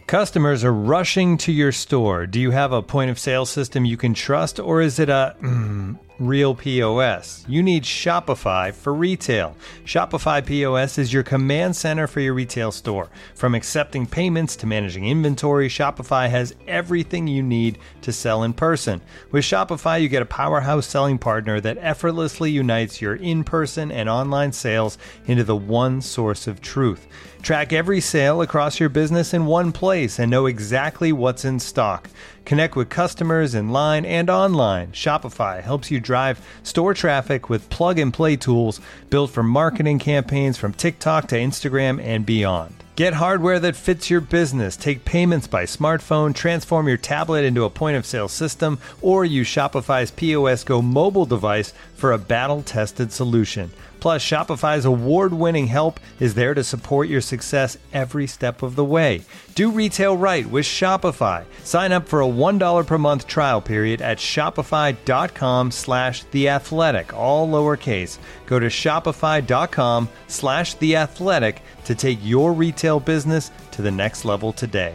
Customers are rushing to your store. Do you have a point of sale system you can trust, or is it a real POS? You need Shopify for retail. Shopify POS is your command center for your retail store. From accepting payments to managing inventory, Shopify has everything you need to sell in person. With Shopify, you get a powerhouse selling partner that effortlessly unites your in-person and online sales into the one source of truth. Track every sale across your business in one place and know exactly what's in stock. Connect with customers in line and online. Shopify helps you drive store traffic with plug-and-play tools built for marketing campaigns from TikTok to Instagram and beyond. Get hardware that fits your business. Take payments by smartphone, transform your tablet into a point-of-sale system, or use Shopify's POS Go mobile device for a battle-tested solution. Plus, Shopify's award-winning help is there to support your success every step of the way. Do retail right with Shopify. Sign up for a $1 per month trial period at shopify.com/theathletic, all lowercase. Go to shopify.com/theathletic to take your retail business to the next level today.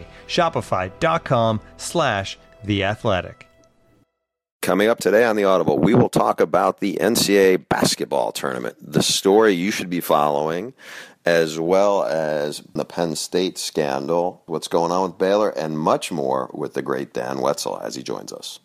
Shopify.com/theathletic. Coming up today on The Audible, we will talk about the NCAA basketball tournament, the story you should be following, as well as the Penn State scandal, what's going on with Baylor, and much more with the great Dan Wetzel as he joins us.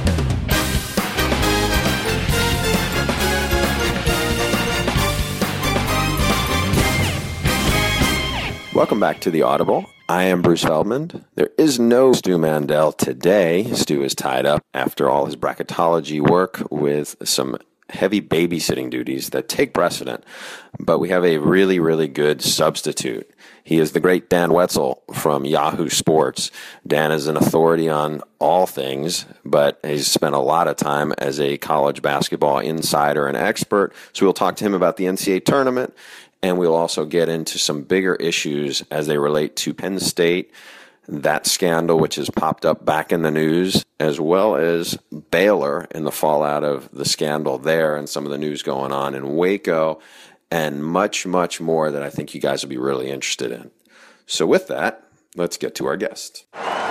Welcome back to The Audible. I am Bruce Feldman. There is no Stu Mandel today. Stu is tied up after all his bracketology work with some heavy babysitting duties that take precedent. But we have a really, really good substitute. He is the great Dan Wetzel from Yahoo Sports. Dan is an authority on all things, but he's spent a lot of time as a college basketball insider and expert. So we'll talk to him about the NCAA tournament. And we'll also get into some bigger issues as they relate to Penn State, that scandal which has popped up back in the news, as well as Baylor and the fallout of the scandal there and some of the news going on in Waco, and much, much more that I think you guys will be really interested in. So with that, let's get to our guest.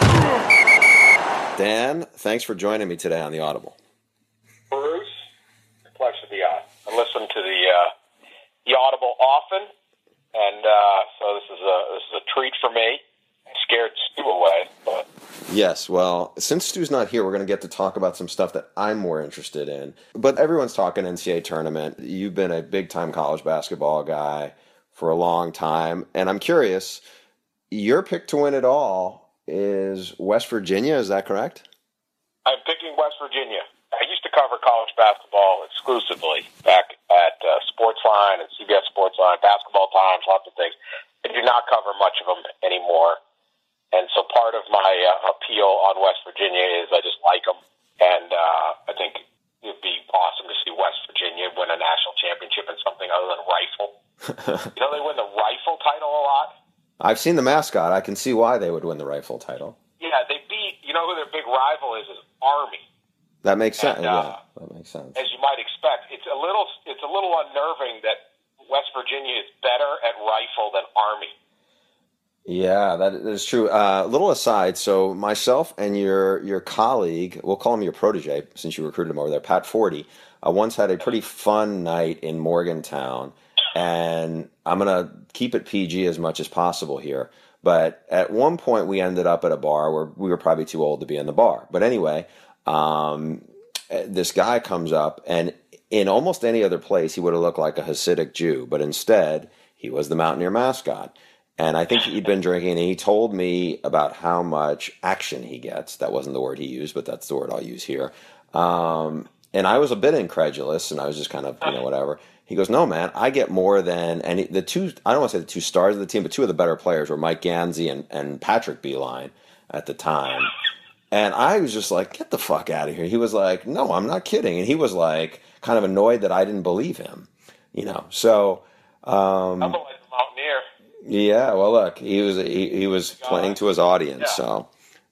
Dan, thanks for joining me today on The Audible. Bruce, pleasure to be on. I listen to the Audible often, and so this is a treat for me. I scared Stu away, but yes. Well, since Stu's not here, we're going to get to talk about some stuff that I'm more interested in. But everyone's talking NCAA tournament. You've been a big-time college basketball guy for a long time, and I'm curious. Your pick to win it all is West Virginia. Is that correct? I'm picking West Virginia. I used to cover college basketball exclusively back at Sportsline and CBS Sportsline, Basketball Times, lots of things. I do not cover much of them anymore. And so part of my appeal on West Virginia is I just like them. And I think it would be awesome to see West Virginia win a national championship in something other than rifle. They win the rifle title a lot. I've seen the mascot. I can see why they would win the rifle title. Yeah, they beat, who their big rival is Army. That makes sense. And, yeah, that makes sense. As you might expect, it's a little unnerving that West Virginia is better at rifle than Army. Yeah, that is true. Little aside, so myself and your colleague, we'll call him your protege since you recruited him over there, Pat Forty, once had a pretty fun night in Morgantown, and I'm going to keep it PG as much as possible here. But at one point, we ended up at a bar where we were probably too old to be in the bar. But anyway, this guy comes up, and in almost any other place, he would have looked like a Hasidic Jew, but instead, he was the Mountaineer mascot. And I think he'd been drinking, and he told me about how much action he gets. That wasn't the word he used, but that's the word I'll use here. And I was a bit incredulous, and I was just kind of, whatever. He goes, no, man, I get more than, and the two, I don't want to say the two stars of the team, but two of the better players were Mike Gansey and Patrick Beilein at the time. And I was just like, get the fuck out of here. He was like, no, I'm not kidding. And he was like, kind of annoyed that I didn't believe him, so. I'm like the Mountaineer. Yeah, well, look, he was playing to his audience, yeah. So.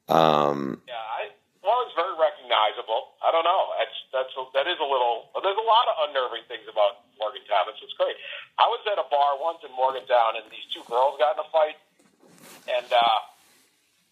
It's very recognizable. I don't know. That is a little. There's a lot of unnerving things about Morgantown. It's just great. I was at a bar once in Morgantown, and these two girls got in a fight, and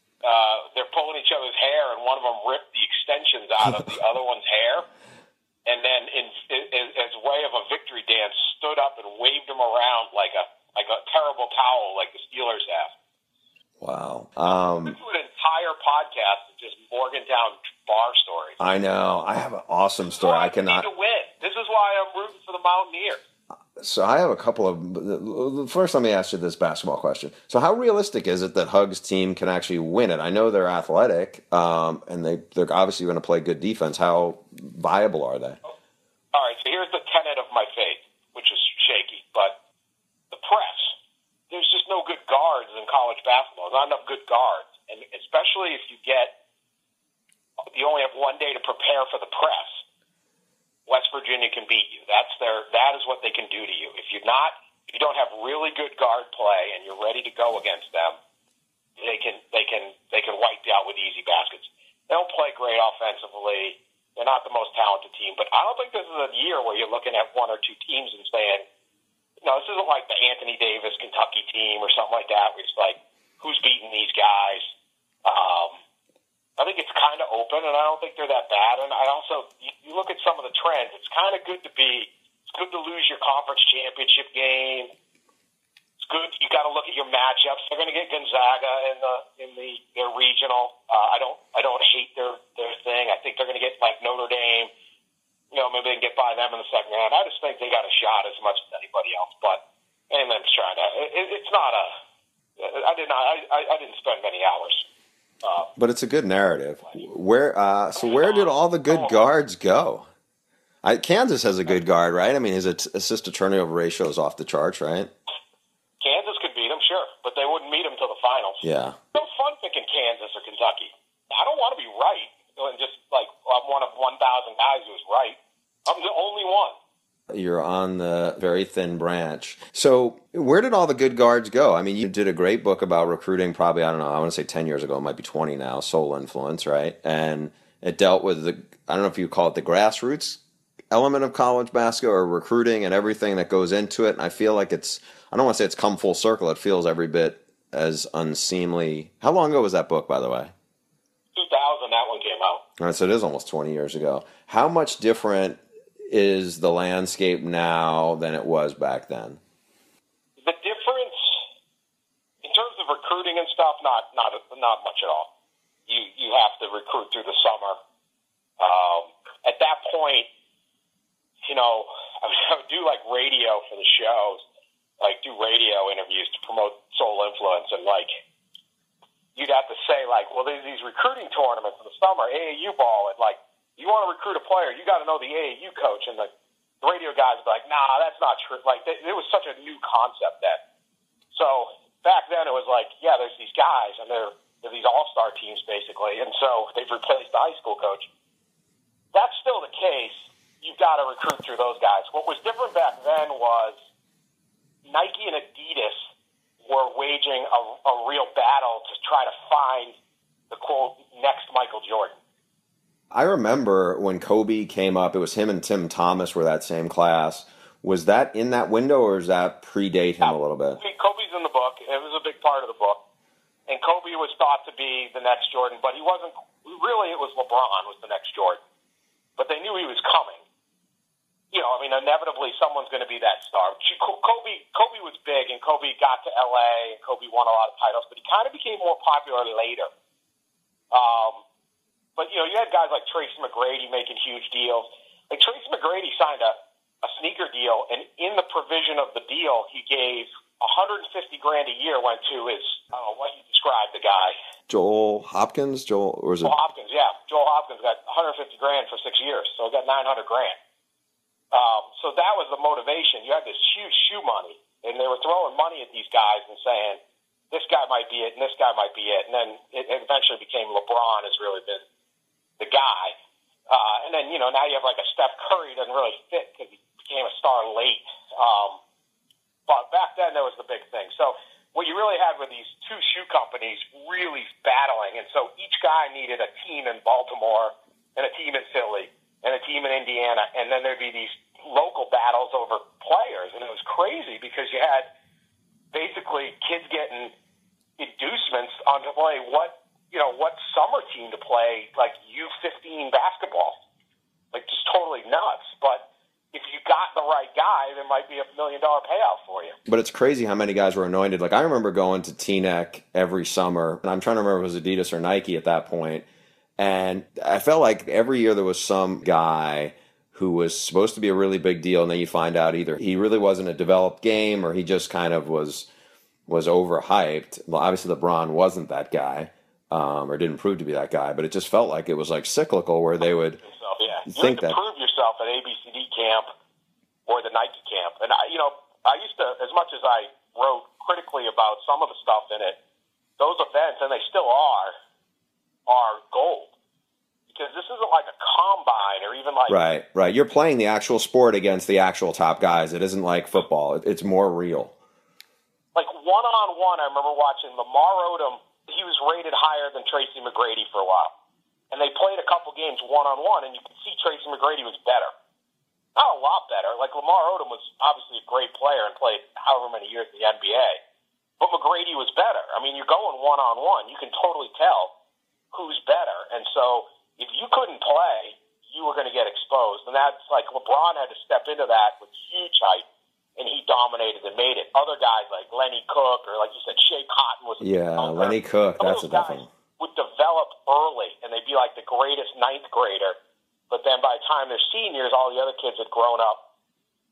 were pulling each other's hair, and one of them ripped the extensions out of the other one's hair, and then as a way of a victory dance, stood up and waved him around like a terrible towel, like the Steelers have. Wow. This is an entire podcast of just Morgantown bar stories. I know. I have an awesome story. I cannot. Need to win. This is why I'm rooting for the Mountaineers. So I have a couple of. First, let me ask you this basketball question. So, how realistic is it that Hug's team can actually win it? I know they're athletic, and they're obviously going to play good defense. How viable are they? All right. So here's the tenet of my faith, which is shaky, but the press. There's just no good guards in college basketball. Not enough good guards, and especially if you only have one day to prepare for the press. West Virginia can beat you. That is what they can do to you. If you don't have really good guard play and you're ready to go against them, they can wipe you out with easy baskets. They don't play great offensively. They're not the most talented team, but I don't think this is a year where you're looking at one or two teams and saying, this isn't like the Anthony Davis Kentucky team or something like that, where it's like, who's beating these guys? I think it's kind of open, and I don't think they're that bad. And I also, you look at some of the trends. It's kind of good to lose your conference championship game. It's good. You got to look at your matchups. They're going to get Gonzaga in their regional. I don't hate their thing. I think they're going to get like Notre Dame. Maybe they can get by them in the second round. I just think they got a shot as much as anybody else. But and I'm trying to. It's not a. I didn't spend many hours. But it's a good narrative. Where did all the good guards go? Kansas has a good guard, right? I mean, his assist to turnover ratio is off the charts, right? Kansas could beat him, sure, but they wouldn't meet him till the finals. Yeah. No fun picking Kansas or Kentucky. I don't want to be right and just like I'm one of 1,000 guys who's right. I'm the only one. You're on the very thin branch. So where did all the good guards go? I mean, you did a great book about recruiting probably, I don't know, I want to say 10 years ago. It might be 20 now, Soul Influence, right? And it dealt with I don't know if you call it the grassroots element of college basketball or recruiting and everything that goes into it. And I feel like I don't want to say it's come full circle. It feels every bit as unseemly. How long ago was that book, by the way? 2000, that one came out. All right, so it is almost 20 years ago. How much different is the landscape now than it was back then? The difference in terms of recruiting and stuff, not much at all. You have to recruit through the summer. At that point, I would do like radio for the shows, like do radio interviews to promote Soul Influence, and like you'd have to say like, well, there's these recruiting tournaments in the summer, AAU ball, and like. You want to recruit a player, you got to know the AAU coach. And the radio guys would be like, nah, that's not true. Like, it was such a new concept then. So back then it was like, yeah, there's these guys, and they're these all-star teams, basically. And so they've replaced the high school coach. That's still the case. You've got to recruit through those guys. What was different back then was Nike and Adidas were waging a real battle to try to find the, quote, next Michael Jordan. I remember when Kobe came up, it was him and Tim Thomas were that same class. Was that in that window, or does that predate him a little bit? Kobe's in the book. It was a big part of the book. And Kobe was thought to be the next Jordan, but he wasn't. Really, it was LeBron was the next Jordan. But they knew he was coming. Inevitably someone's going to be that star. Kobe was big, and Kobe got to L.A., and Kobe won a lot of titles, but he kind of became more popular later. But, you had guys like Tracy McGrady making huge deals. Like, Tracy McGrady signed a sneaker deal, and in the provision of the deal, he gave $150,000 a year went to his, I don't know what you described the guy. Joel Hopkins? Joel Hopkins, yeah. Joel Hopkins got $150,000 for 6 years, so he got $900,000. So that was the motivation. You had this huge shoe money, and they were throwing money at these guys and saying, this guy might be it, and this guy might be it. And then it eventually became LeBron has really been the guy. And then, now you have like a Steph Curry doesn't really fit because he became a star late. But back then, that was the big thing. So what you really had were these two shoe companies really battling. And so each guy needed a team in Baltimore and a team in Philly and a team in Indiana. And then there'd be these local battles over players. And it was crazy because you had basically kids getting inducements on to play what what summer team to play, like U15 basketball. Like, just totally nuts. But if you got the right guy, there might be $1 million payout for you. But it's crazy how many guys were anointed. Like, I remember going to Teaneck every summer, and I'm trying to remember if it was Adidas or Nike at that point. And I felt like every year there was some guy who was supposed to be a really big deal, and then you find out either he really wasn't a developed game or he just kind of was overhyped. Well, obviously LeBron wasn't that guy, or didn't prove to be that guy, but it just felt like it was like cyclical where they would think that. You had to prove yourself at ABCD camp or the Nike camp. And I used to, as much as I wrote critically about some of the stuff in it, those events, and they still are gold. Because this isn't like a combine or even like... Right. You're playing the actual sport against the actual top guys. It isn't like football. It's more real. Like one-on-one, I remember watching Lamar Odom. He was rated higher than Tracy McGrady for a while. And they played a couple games one-on-one, and you could see Tracy McGrady was better. Not a lot better. Like, Lamar Odom was obviously a great player and played however many years in the NBA. But McGrady was better. I mean, you're going one-on-one. You can totally tell who's better. And so if you couldn't play, you were going to get exposed. And that's like LeBron had to step into that with huge height, and he dominated and made it. Other guys like Lenny Cook or, like you said, Shea Cotton was... Yeah, Lenny Cook, that's a definite... would develop early, and they'd be like the greatest ninth grader. But then by the time they're seniors, all the other kids had grown up,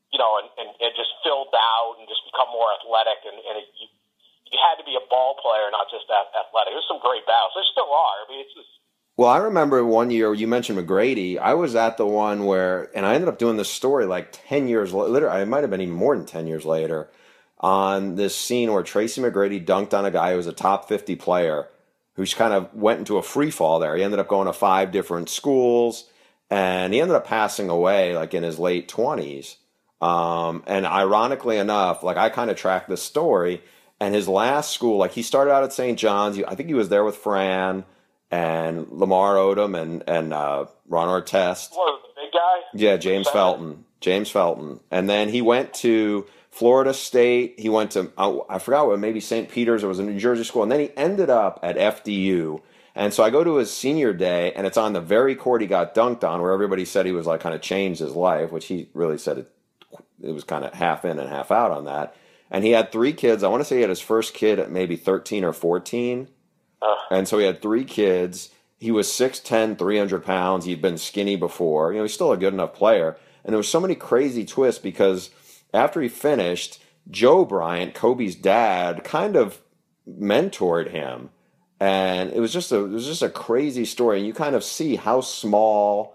and just filled out and just become more athletic. And you had to be a ball player, not just athletic. There's some great battles. There still are. I mean, it's just... Well, I remember one year you mentioned McGrady. I was at the one where, and I ended up doing this story like 10 years later. It might have been even more than 10 years later, on this scene where Tracy McGrady dunked on a guy who was a top 50 player, who's kind of went into a free fall there. He ended up going to 5 different schools, and he ended up passing away like in his late 20s. And ironically enough, like I kind of tracked this story, and his last school, like he started out at St. John's. I think he was there with Fran and Lamar Odom and Ron Artest. What, the big guy? Yeah, James Felton. And then he went to Florida State. He went to, I forgot what, maybe St. Peter's, or was a New Jersey school. And then he ended up at FDU. And so I go to his senior day, and it's on the very court he got dunked on, where everybody said he was like kind of changed his life, which he really said it was kind of half in and half out on that. And he had 3 kids. I want to say he had his first kid at maybe 13 or 14. And so he had 3 kids. He was 6'10", 300 pounds. He'd been skinny before. He's still a good enough player. And there was so many crazy twists because after he finished, Joe Bryant, Kobe's dad, kind of mentored him. And it was just a crazy story. And you kind of see how small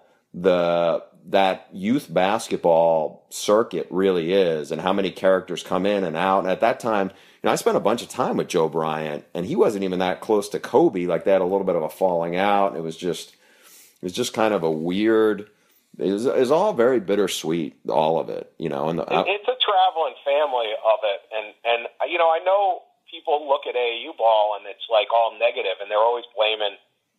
that youth basketball circuit really is, and how many characters come in and out. And at that time, I spent a bunch of time with Joe Bryant, and he wasn't even that close to Kobe. Like, they had a little bit of a falling out. And it was just kind of a weird. It was all very bittersweet, all of it, And it's a traveling family of it, and I know people look at AAU ball and it's like all negative, and they're always blaming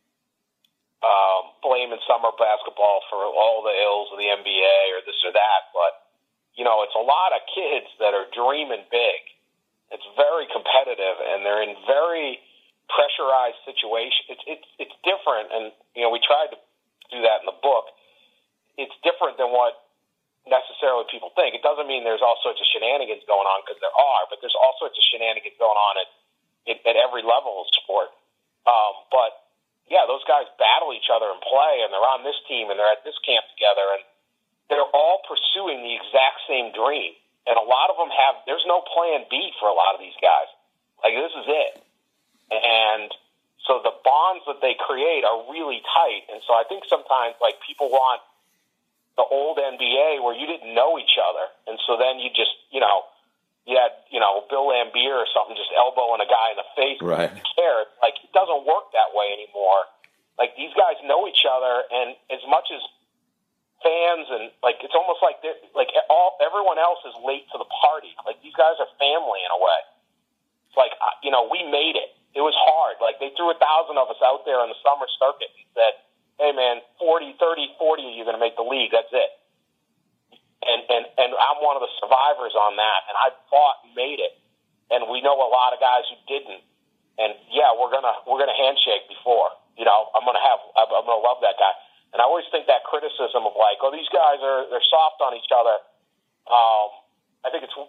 summer basketball for all the ills of the NBA or this or that. But it's a lot of kids that are dreaming big. It's very competitive, and they're in very pressurized situations. It's different, and we tried to do that in the book. It's different than what necessarily people think. It doesn't mean there's all sorts of shenanigans going on, because there are, but there's all sorts of shenanigans going on at every level of sport. But yeah, those guys battle each other and play, and they're on this team and they're at this camp together, and they're all pursuing the exact same dream. And a lot of them there's no plan B for a lot of these guys. Like, this is it. And so the bonds that they create are really tight. And so I think sometimes, like, people want the old NBA where you didn't know each other. And so then you just, you had, Bill Lambier or something just elbowing a guy in the face. Right. You care. Like, it doesn't work that way anymore. Like, these guys know each other, and as much as fans, and like, it's almost like everyone else is late to the party. Like, these guys are family in a way. It's like, we made it. It was hard. Like, they threw 1,000 of us out there on the summer circuit and said, hey man, 40 of you are going to make the league. That's it. And I'm one of the survivors on that, and I fought and made it. And we know a lot of guys who didn't. And yeah, we're gonna handshake before. on each other. I think it's,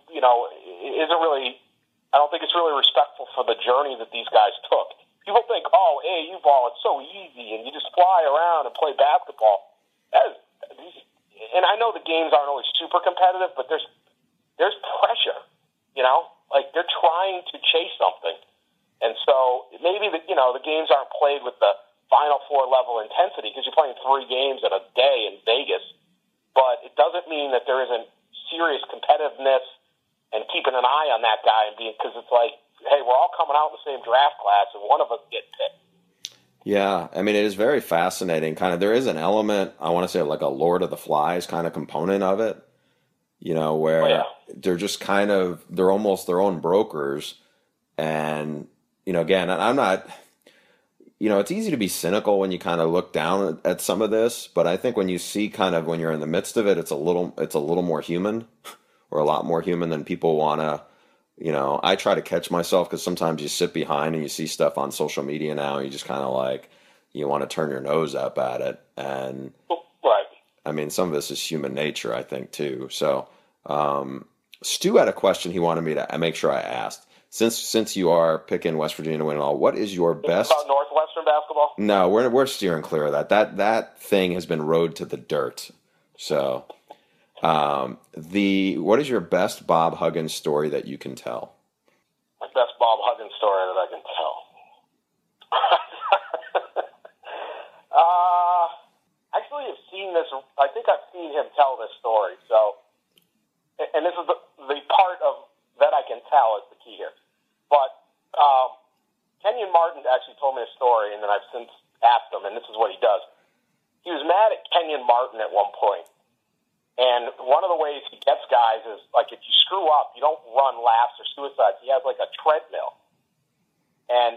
I don't think it's really respectful for the journey that these guys took. People think, oh, AAU ball, it's so easy, and you just fly around and play basketball. And I know the games aren't always super competitive, but there's pressure, like they're trying to chase something. And so maybe the games aren't played with the Final Four level intensity because you're playing 3 games in a day in Vegas, but it doesn't mean that there isn't serious competitiveness and keeping an eye on that guy because it's like, hey, we're all coming out in the same draft class and one of us get picked. Yeah, I mean, it is very fascinating. Kind of, there is an element, I want to say, like a Lord of the Flies kind of component of it, where they're just kind of, they're almost their own brokers. And, again, I'm not, it's easy to be cynical when you kind of look down at some of this, but I think when you see kind of when you're in the midst of it, it's a little more human, or a lot more human than people want to. I try to catch myself because sometimes you sit behind and you see stuff on social media now and you just kind of like, you want to turn your nose up at it. And right. I mean, some of this is human nature, I think, too. So Stu had a question he wanted me to make sure I asked. Since you are picking West Virginia to win it all, what is your best? About Northwestern basketball? No, we're steering clear of that. That thing has been rode to the dirt. So, what is your best Bob Huggins story that you can tell? My best Bob Huggins story that I can tell. Actually, I've seen this. I think I've seen him tell this story. So, and this is the part of that I can tell is the key here. But Kenyon Martin actually told me a story, and then I've since asked him, and this is what he does. He was mad at Kenyon Martin at one point. And one of the ways he gets guys is, like, if you screw up, you don't run laps or suicides. He has, like, a treadmill. And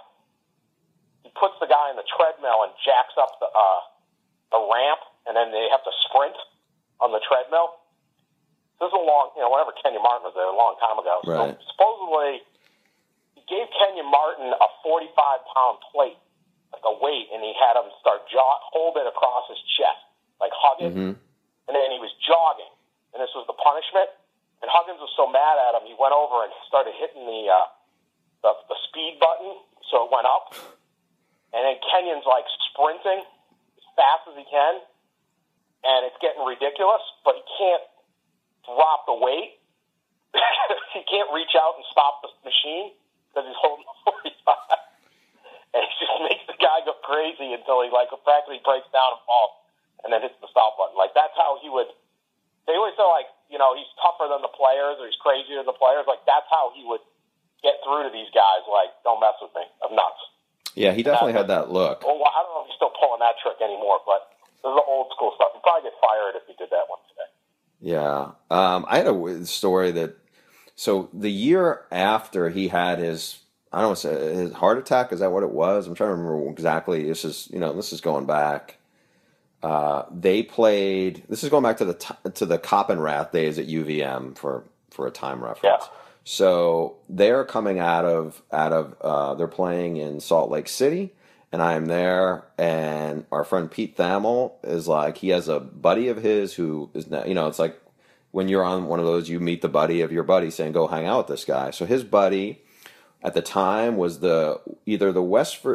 he puts the guy in the treadmill and jacks up the ramp, and then they have to sprint on the treadmill. This is a long, whenever Kenyon Martin was there, a long time ago. Right. So supposedly, he gave Kenyon Martin a 45-pound plate, like a weight, and he had him start hold it across his chest, like hug it. Mm-hmm. And then he was jogging, and this was the punishment. And Huggins was so mad at him, he went over and started hitting the speed button, so it went up. And then Kenyon's like sprinting as fast as he can, and it's getting ridiculous, but he can't drop the weight. He can't reach out and stop the machine because he's holding the 45. And it just makes the guy go crazy until he practically breaks down and falls. And then hits the stop button. Like, that's how he would. They always say, like, he's tougher than the players or he's crazier than the players. Like, that's how he would get through to these guys. Like, don't mess with me. I'm nuts. Yeah, he definitely had that look. Well, I don't know if he's still pulling that trick anymore, but this is the old school stuff. He'd probably get fired if he did that one today. Yeah. I had a story that. So the year after he had his, I don't want to say his heart attack, is that what it was? I'm trying to remember exactly. This is going back. They played. This is going back to the Coppenrath days at UVM for a time reference. Yeah. So they're coming out of they're playing in Salt Lake City, and I am there. And our friend Pete Thamel is like, he has a buddy of his who is it's like when you're on one of those, you meet the buddy of your buddy saying, go hang out with this guy. So his buddy at the time was either the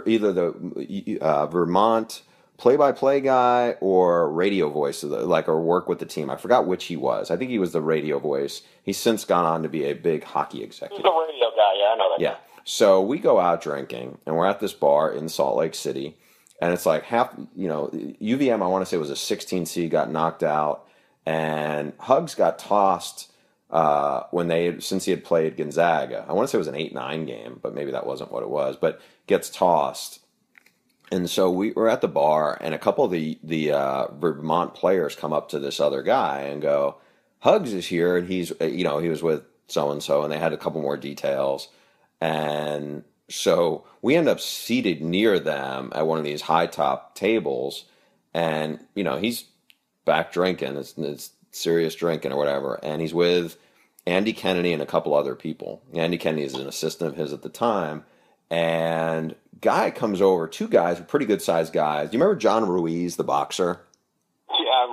Vermont play-by-play guy or radio voice, or work with the team. I forgot which he was. I think he was the radio voice. He's since gone on to be a big hockey executive. He's the radio guy, yeah, I know that. Yeah. So we go out drinking, and we're at this bar in Salt Lake City, and it's like UVM, I want to say, was a 16 seed, got knocked out, and Hugs got tossed since he had played Gonzaga. I want to say it was an 8-9 game, but maybe that wasn't what it was, but gets tossed. And so we were at the bar, and a couple of the Vermont players come up to this other guy and go, Hugs is here, and he's, he was with so-and-so, and they had a couple more details. And so we end up seated near them at one of these high-top tables, and, he's back drinking. It's serious drinking or whatever, and he's with Andy Kennedy and a couple other people. Andy Kennedy is an assistant of his at the time, and guy comes over, 2 guys, pretty good-sized guys. Do you remember John Ruiz, the boxer? Yeah, I remember that name.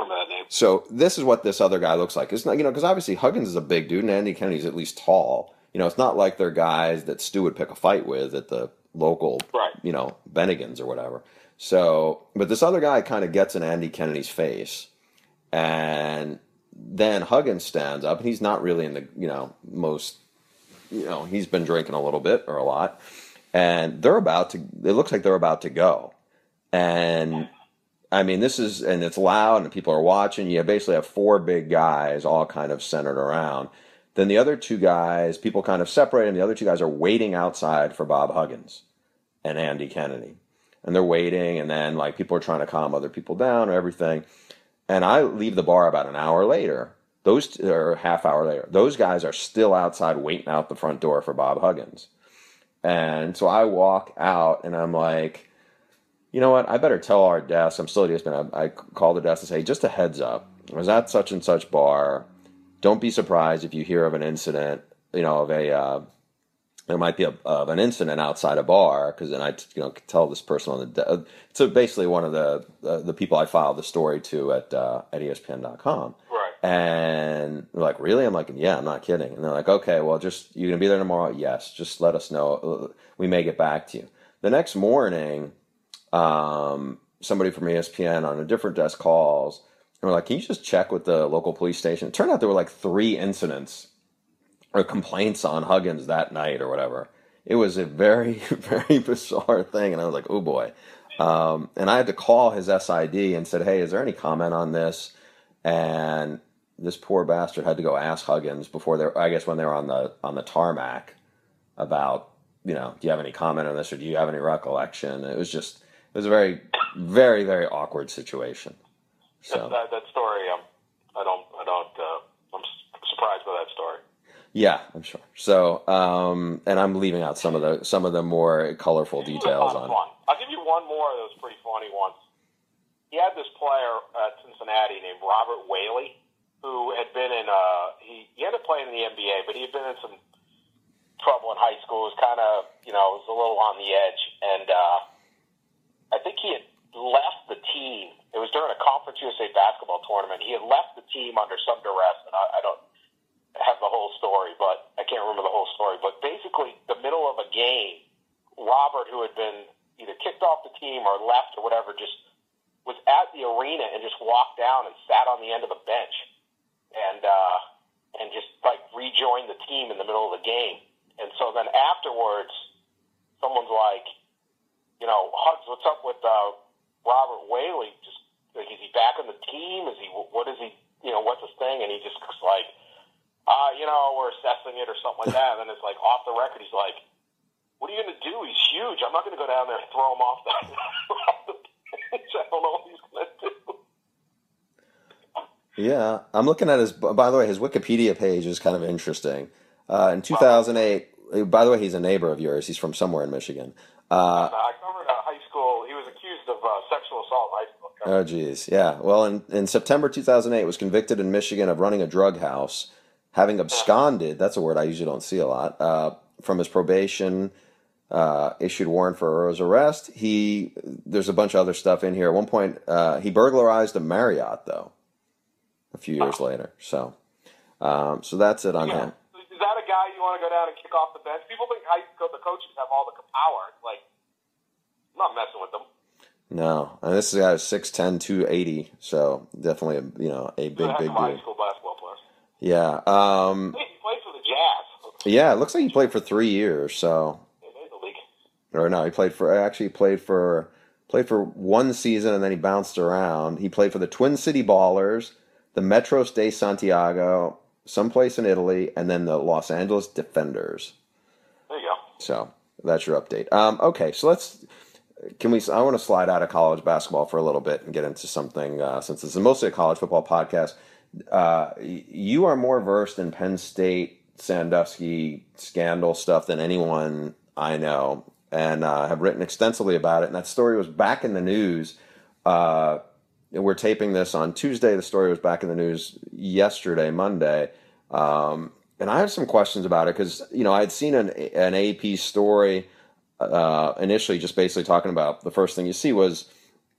So this is what this other guy looks like. It's not, because obviously Huggins is a big dude and Andy Kennedy's at least tall. It's not like they're guys that Stu would pick a fight with at the local, right. Bennigan's or whatever. So, but this other guy kind of gets in Andy Kennedy's face, and then Huggins stands up, and he's not really in the, most, he's been drinking a little bit or a lot, and it looks like they're about to go. And I mean, and it's loud and people are watching. You basically have four big guys all kind of centered around. Then the other two guys, people kind of separate, and the other two guys are waiting outside for Bob Huggins and Andy Kennedy. And they're waiting, and then people are trying to calm other people down or everything. And I leave the bar about an hour later, or half hour later. Those guys are still outside waiting out the front door for Bob Huggins. And so I walk out, and I'm like, you know what? I better tell our desk. I'm still at ESPN. I call the desk and say, just a heads up. I was at such and such bar. Don't be surprised if you hear of an incident, there might be of an incident outside a bar, because then I, tell this person on the so basically one of the people I filed the story to at ESPN.com. Right. And they're like, really? I'm like, yeah, I'm not kidding. And they're like, okay, well, you gonna be there tomorrow? Yes. Just let us know. We may get back to you. The next morning, somebody from ESPN on a different desk calls. And we're like, can you just check with the local police station? It turned out there were 3 incidents or complaints on Huggins that night or whatever. It was a very, very bizarre thing. And I was like, oh boy. And I had to call his SID and said, hey, is there any comment on this? And this poor bastard had to go ask Huggins when they were on the tarmac about, do you have any comment on this, or do you have any recollection? It was a very, very, very awkward situation. So that story, I'm surprised by that story. Yeah, I'm sure. So, and I'm leaving out some of the more colorful details on it. I'll give you one more that was pretty funny once. He had this player at Cincinnati named Robert Whaley, who had been in he ended up playing in the NBA, but he had been in some trouble in high school. It was kind of, was a little on the edge, and I think he had left the team. It was during a Conference USA basketball tournament. He had left the team under some duress, and I don't have the whole story, but I can't remember the whole story. But basically, the middle of a game, Robert, who had been either kicked off the team or left or whatever, just was at the arena and just walked down and sat on the end of the bench and just rejoined the team in the middle of the game. And so then afterwards, someone's like, Hugs, what's up with Robert Whaley? Just is he back on the team? What is he? What's his thing? And he just was like, we're assessing it or something like that. And then it's off the record, he's like, what are you going to do? He's huge. I'm not going to go down there and throw him off the bench. I don't know what he's going to do. Yeah, I'm looking at by the way, his Wikipedia page is kind of interesting. In 2008, by the way, he's a neighbor of yours. He's from somewhere in Michigan. I covered high school. He was accused of sexual assault in high school. Oh, geez. Yeah. Well, in September 2008, was convicted in Michigan of running a drug house, having absconded, that's a word I usually don't see a lot, from his probation, issued warrant for his arrest. There's a bunch of other stuff in here. At one point, he burglarized a Marriott, though, a few years later. So that's it on him. Is that a guy you want to go down and kick off the bench? People think the coaches have all the power. I'm not messing with them. No, and this guy is 6'10", 280, so definitely a big dude. High school basketball players. Yeah. He played for the Jazz. Yeah, it looks like he played for 3 years. So. Yeah, made the league. Or no, he played for 1 season and then he bounced around. He played for the Twin City Ballers, the Metros de Santiago, someplace in Italy, and then the Los Angeles Defenders. There you go. So that's your update. Okay, so I want to slide out of college basketball for a little bit and get into something, since this is mostly a college football podcast. You are more versed in Penn State Sandusky scandal stuff than anyone I know, and have written extensively about it. And that story was back in the news. We're taping this on Tuesday. The story was back in the news yesterday, Monday. And I have some questions about it because, I had seen an AP story initially just basically talking about the first thing you see was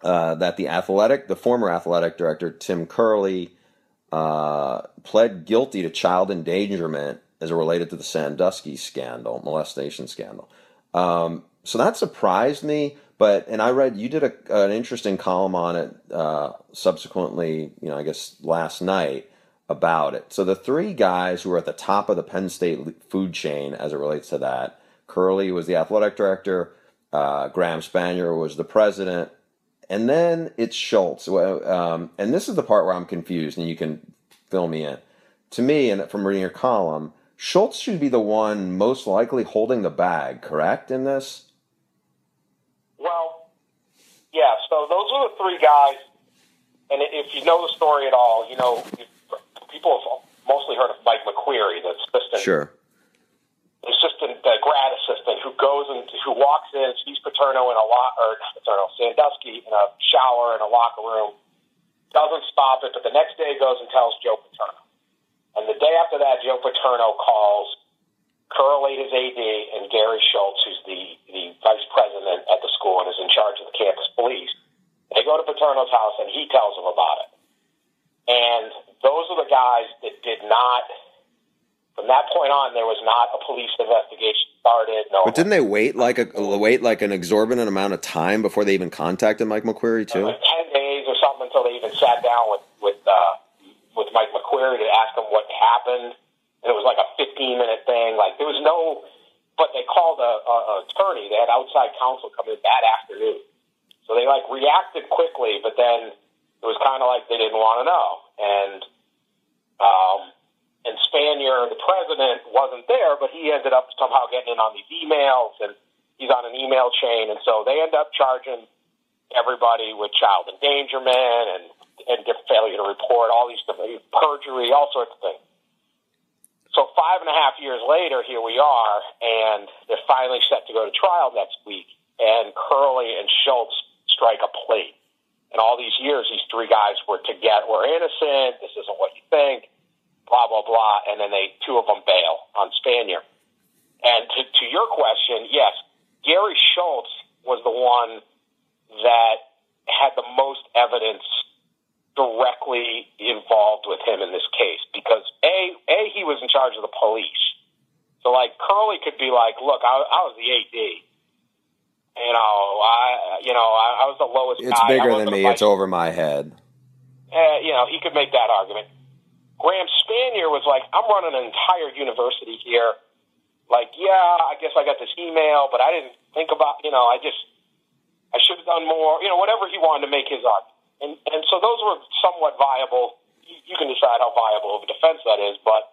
that the former athletic director, Tim Curley, pled guilty to child endangerment as it related to the Sandusky scandal, molestation scandal. So that surprised me. And I read you did an interesting column on it subsequently, I guess last night about it. So the three guys who were at the top of the Penn State food chain as it relates to that, Curley was the athletic director, Graham Spanier was the president, and then it's Schultz. And this is the part where I'm confused, and you can fill me in. To me, and from reading your column, Schultz should be the one most likely holding the bag, correct, in this? Well, yeah, so those are the three guys, and if you know the story at all, people have mostly heard of Mike McQueary, the assistant. Sure. The grad assistant who walks in, sees Sandusky in a shower in a locker room, doesn't stop it, but the next day goes and tells Joe Paterno. And the day after that, Joe Paterno calls Curley, his AD, and Gary Schultz, who's the vice president at the school and is in charge of the campus police. They go to Paterno's house, and he tells them about it. And those are the guys that did not, from that point on, there was not a police investigation started. No. But didn't they wait like an exorbitant amount of time before they even contacted Mike McQueary too? Like 10 days or something until they even sat down with Mike McQueary to ask him what happened. And it was like a 15-minute thing. Like there was no, but they called a attorney. They had outside counsel come in that afternoon. So they reacted quickly, but then it was kind of like they didn't want to know. And Spanier, the president, wasn't there, but he ended up somehow getting in on these emails, and he's on an email chain. And so they end up charging everybody with child endangerment and failure to report, all these stuff, perjury, all sorts of things. So 5.5 years later, here we are, and they're finally set to go to trial next week, and Curley and Schultz strike a plea. And all these years, these three guys were innocent, this isn't what you think, blah, blah, blah, and then two of them bail on Spanier. And to your question, yes, Gary Schultz was the one that had the most evidence directly involved with him in this case because A, he was in charge of the police. So Curley could be like, look, I was the AD. I was the lowest guy. It's bigger than me. It's over my head. He could make that argument. Graham Spanier was like, I'm running an entire university here. I guess I got this email, but I didn't think about, I should have done more, whatever he wanted to make his argument. And so those were somewhat viable. You can decide how viable of a defense that is. But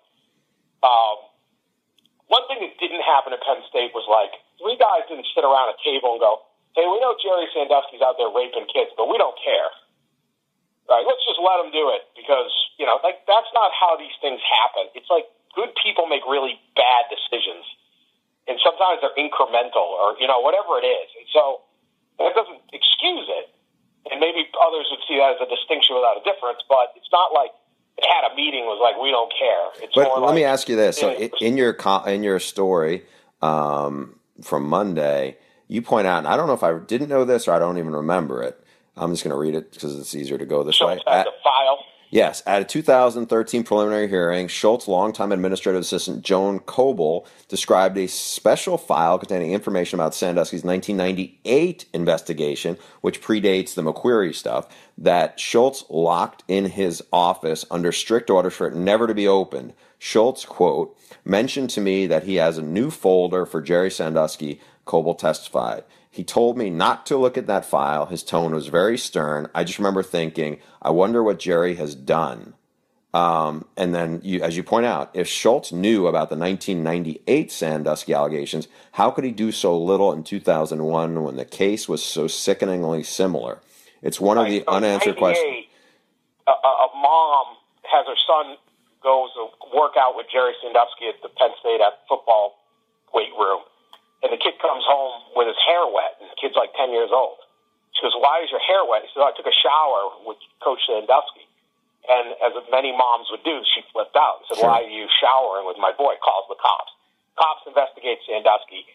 one thing that didn't happen at Penn State was three guys didn't sit around a table and go, hey, we know Jerry Sandusky's out there raping kids, but we don't care. Right? Let's just let him do it because, that's not how these things happen. It's good people make really bad decisions. And sometimes they're incremental or, whatever it is. And so that doesn't excuse it. And maybe others would see that as a distinction without a difference, but it's not like they had a meeting was like, we don't care. It's but let me ask you this. So in your story from Monday, you point out, and I don't know if I didn't know this or I don't even remember it. I'm just going to read it because it's easier to go this way. At the file. Yes. At a 2013 preliminary hearing, Schultz, longtime administrative assistant Joan Coble, described a special file containing information about Sandusky's 1998 investigation, which predates the McQueary stuff, that Schultz locked in his office under strict orders for it never to be opened. Schultz, quote, mentioned to me that he has a new folder for Jerry Sandusky, Coble testified. He told me not to look at that file. His tone was very stern. I just remember thinking, I wonder what Jerry has done. And then, as you point out, if Schultz knew about the 1998 Sandusky allegations, how could he do so little in 2001 when the case was so sickeningly similar? It's one of the unanswered questions. A mom has her son goes to work out with Jerry Sandusky at the Penn State football weight room. And the kid comes home with his hair wet, and the kid's 10 years old. She goes, why is your hair wet? He said, I took a shower with Coach Sandusky. And as many moms would do, she flipped out and said, Why are you showering with my boy? Calls the cops. Cops investigate Sandusky.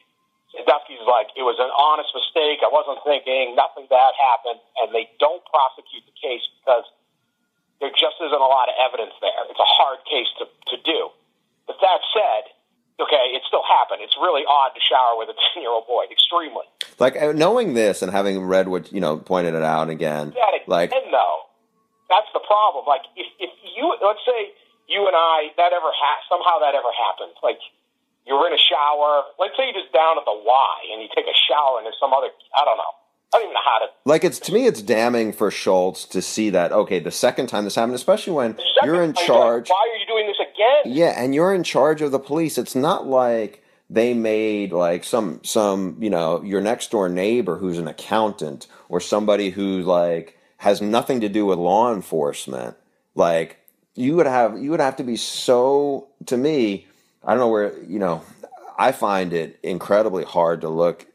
Sandusky's like, it was an honest mistake. I wasn't thinking. Nothing bad happened. And they don't prosecute the case because there just isn't a lot of evidence there. It's a hard case to do. But that said, okay, it still happened. It's really odd to shower with a 10-year-old boy. Extremely. Like, knowing this and having read what, pointed it out again. Like, and though, that's the problem. Like, if you, let's say you and I, somehow that ever happened. Like, you're in a shower. Let's say you're just down at the Y and you take a shower and there's some other, I don't know. I don't even know how to. Like, to me, it's damning for Schultz to see that, okay, the second time this happened, especially when you're in charge. Why are you doing this again? Yeah, and you're in charge of the police. It's not like they made, like, some your next door neighbor who's an accountant or somebody who, like, has nothing to do with law enforcement. Like, you would have to be so, to me, I don't know where, I find it incredibly hard to look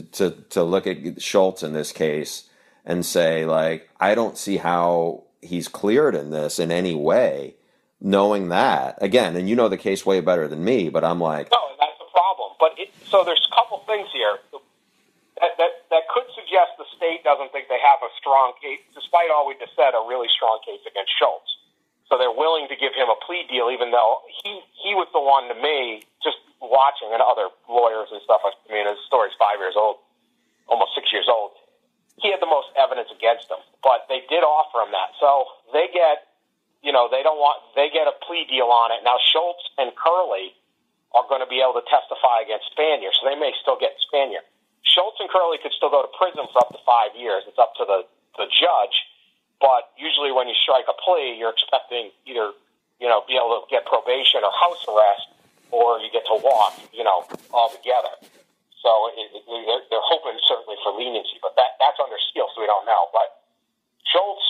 at Schultz in this case and say, like, I don't see how he's cleared in this in any way, knowing that. Again, and you know the case way better than me, but I'm like... No, that's the problem. But so there's a couple things here that could suggest the state doesn't think they have a strong case, despite all we just said, a really strong case against Schultz. So they're willing to give him a plea deal, even though he was the one, to me, just watching, and other lawyers and stuff. I mean, his story's 5 years old, almost 6 years old. He had the most evidence against him, but they did offer him that. So they get, they get a plea deal on it. Now Schultz and Curley are going to be able to testify against Spanier, so they may still get Spanier. Schultz and Curley could still go to prison for up to 5 years. It's up to the judge. But usually when you strike a plea, you're expecting either, be able to get probation or house arrest, or you get to walk, all together. So they're hoping certainly for leniency, but that's under seal, so we don't know. But Schultz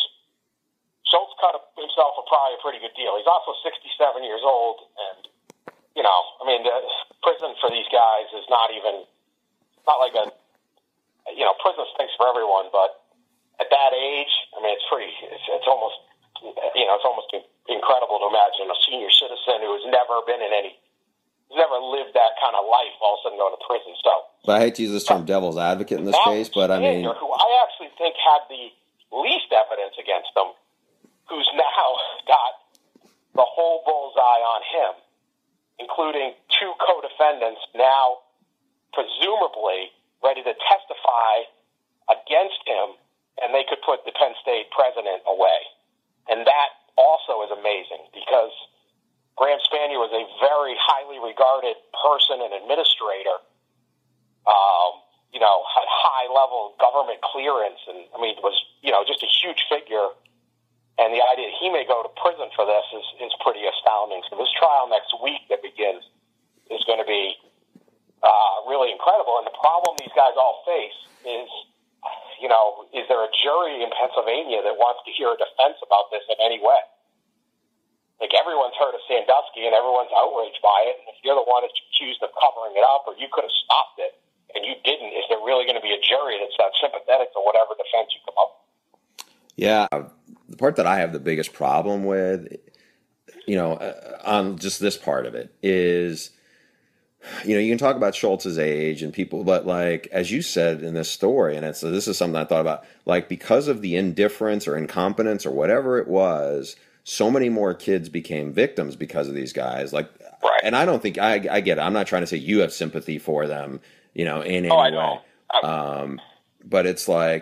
cut himself probably a pretty good deal. He's also 67 years old, and, the prison for these guys is not like prison stinks for everyone, but at that age, it's almost incredible to imagine a senior citizen who has never lived that kind of life all of a sudden going to prison. So, but I hate to use this term devil's advocate in this case, but I mean, who I actually think had the least evidence against him, who's now got the whole bullseye on him, including two co-defendants now presumably ready to testify against him, and they could put the Penn State president away. And that also is amazing because Graham Spanier was a very highly regarded person and administrator, had high-level government clearance, and, was, just a huge figure. And the idea that he may go to prison for this is pretty astounding. So this trial next week that begins is going to be really incredible. And the problem these guys all face is, is there a jury in Pennsylvania that wants to hear a defense about this in any way? Like, everyone's heard of Sandusky and everyone's outraged by it. And if you're the one that's accused of covering it up, or you could have stopped it and you didn't, is there really going to be a jury that's that sympathetic to whatever defense you come up with? Yeah. The part that I have the biggest problem with, on just this part of it is, you can talk about Schultz's age and people, but like, as you said in this story, and this is something I thought about, like, because of the indifference or incompetence or whatever it was, so many more kids became victims because of these guys. Like, right. And I don't think I get it. I'm not trying to say you have sympathy for them, in any way. But it's like,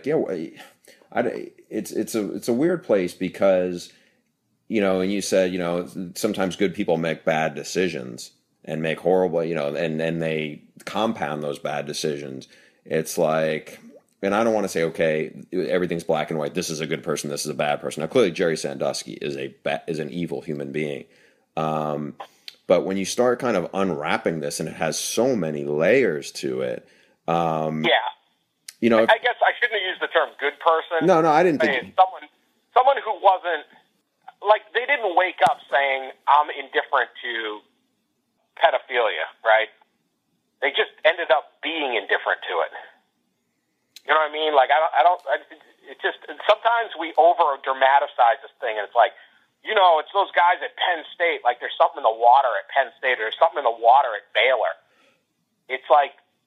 it's a weird place because, and you said, sometimes good people make bad decisions and make horrible, and they compound those bad decisions. It's like, and I don't want to say, okay, everything's black and white. This is a good person. This is a bad person. Now, clearly, Jerry Sandusky is an evil human being. But when you start kind of unwrapping this, and it has so many layers to it, I guess I shouldn't have used the term "good person." No, I didn't think someone who wasn't, like, they didn't wake up saying, "I'm indifferent to pedophilia," right? They just ended up being indifferent to it. You know what I mean? Like, it just, sometimes we over dramatize this thing, and it's like, it's those guys at Penn State, like there's something in the water at Penn State, or there's something in the water at Baylor. It's like,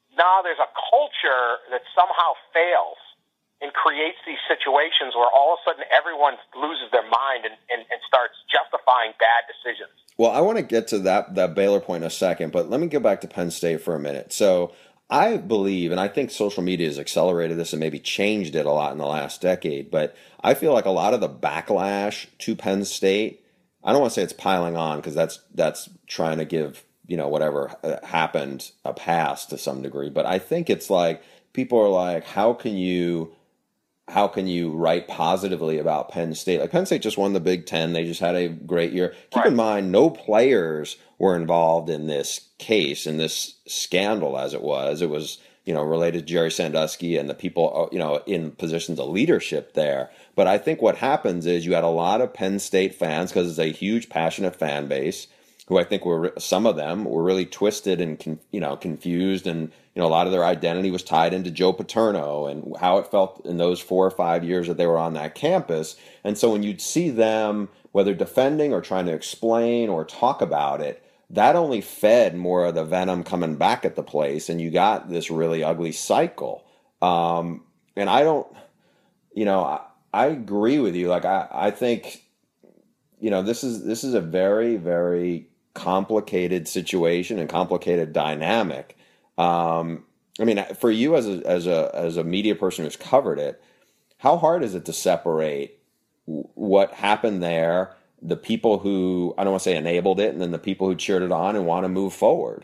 now there's a culture that somehow fails and creates these situations where all of a sudden everyone loses their mind and starts justifying bad decisions. Well, I want to get to that Baylor point in a second, but let me go back to Penn State for a minute. So I believe, and I think social media has accelerated this and maybe changed it a lot in the last decade, but I feel like a lot of the backlash to Penn State, I don't want to say it's piling on because that's trying to give, whatever happened a pass to some degree, but I think it's like people are like, how can you write positively about Penn State? Like Penn State just won the Big Ten. They just had a great year. Keep in mind, no players were involved in this case, in this scandal as it was. It was, related to Jerry Sandusky and the people, in positions of leadership there. But I think what happens is you had a lot of Penn State fans, because it's a huge, passionate fan base, who I think some of them were really twisted and confused, and a lot of their identity was tied into Joe Paterno and how it felt in those 4 or 5 years that they were on that campus. And so when you'd see them, whether defending or trying to explain or talk about it, that only fed more of the venom coming back at the place, and you got this really ugly cycle. And I don't, I agree with you. Like I think, this is a very, very complicated situation and complicated dynamic. For you as a media person who's covered it, how hard is it to separate what happened there, the people who, I don't want to say enabled it, and then the people who cheered it on and want to move forward?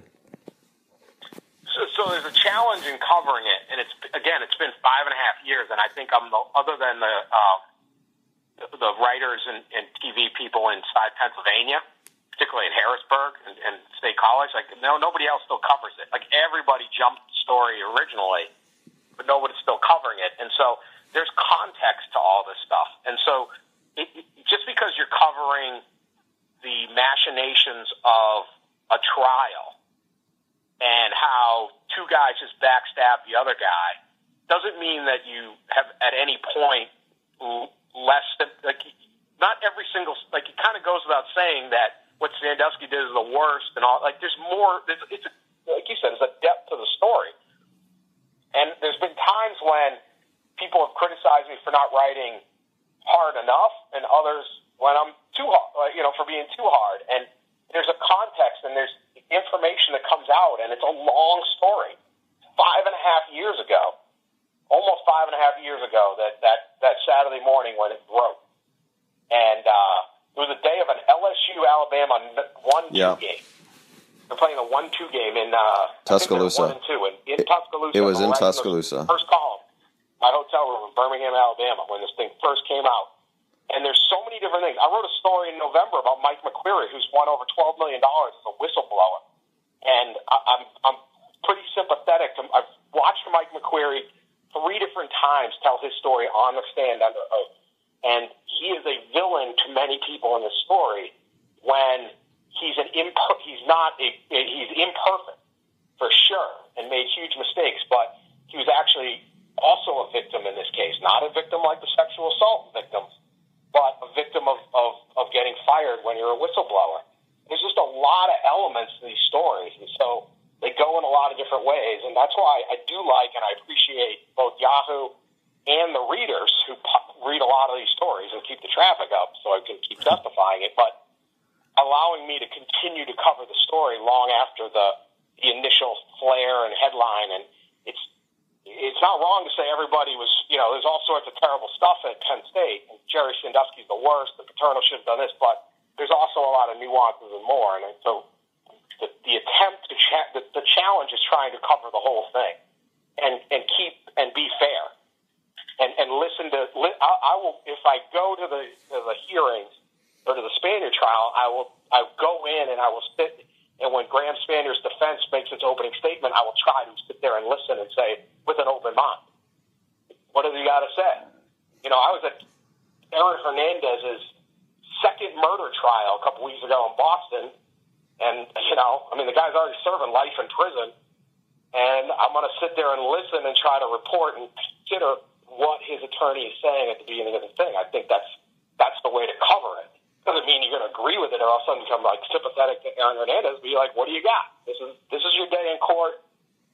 So there's a challenge in covering it, and it's been 5.5 years, and I think other than the writers and TV people inside Pennsylvania, particularly in Harrisburg and State College, nobody else still covers it. Like, everybody jumped the story originally, but nobody's still covering it. And so there's context to all this stuff. And so just because you're covering the machinations of a trial and how two guys just backstab the other guy doesn't mean that you have at any point less than, not every single, it kind of goes without saying that what Sandusky did is the worst and all. There's more. It's like you said, there's a depth to the story. And there's been times when people have criticized me for not writing hard enough, and others when I'm too hard, for being too hard. And there's a context, and there's information that comes out, and it's a long story. 5.5 years ago, almost 5.5 years ago, that Saturday morning when it broke, and it was a day of an LSU-Alabama 1-2 game. They're playing a 1-2 game in Tuscaloosa. 1-2 in Tuscaloosa. It was in Tuscaloosa. First column, my hotel room in Birmingham, Alabama, when this thing first came out. And there's so many different things. I wrote a story in November about Mike McQueary, who's won over $12 million as a whistleblower. And I'm pretty sympathetic. I've watched Mike McQueary 3 different times tell his story on the stand under oath. And he is a villain to many people in this story when he's imperfect for sure and made huge mistakes, but he was actually also a victim in this case, not a victim like the sexual assault victims, but a victim of getting fired when you're a whistleblower. There's just a lot of elements to these stories, and so they go in a lot of different ways, and that's why I do like and I appreciate both Yahoo and the readers who read a lot of these stories and keep the traffic up so I can keep justifying it, but allowing me to continue to cover the story long after the initial flare and headline. And it's not wrong to say everybody was, there's all sorts of terrible stuff at Penn State. And Jerry Sandusky's the worst, the Paterno should have done this, but there's also a lot of nuances and more. And so the attempt the challenge is trying to cover the whole thing and keep and be fair. And listen to. I will, if I go to the hearings or to the Spanier trial, I go in and I will sit. And when Graham Spanier's defense makes its opening statement, I will try to sit there and listen and say with an open mind, what have you got to say? I was at Aaron Hernandez's second murder trial a couple weeks ago in Boston, and the guy's already serving life in prison, and I'm going to sit there and listen and try to report and consider what his attorney is saying at the beginning of the thing. I think that's the way to cover it. Doesn't mean you're going to agree with it or all of a sudden become sympathetic to Aaron Hernandez, but you're like, what do you got? This is your day in court.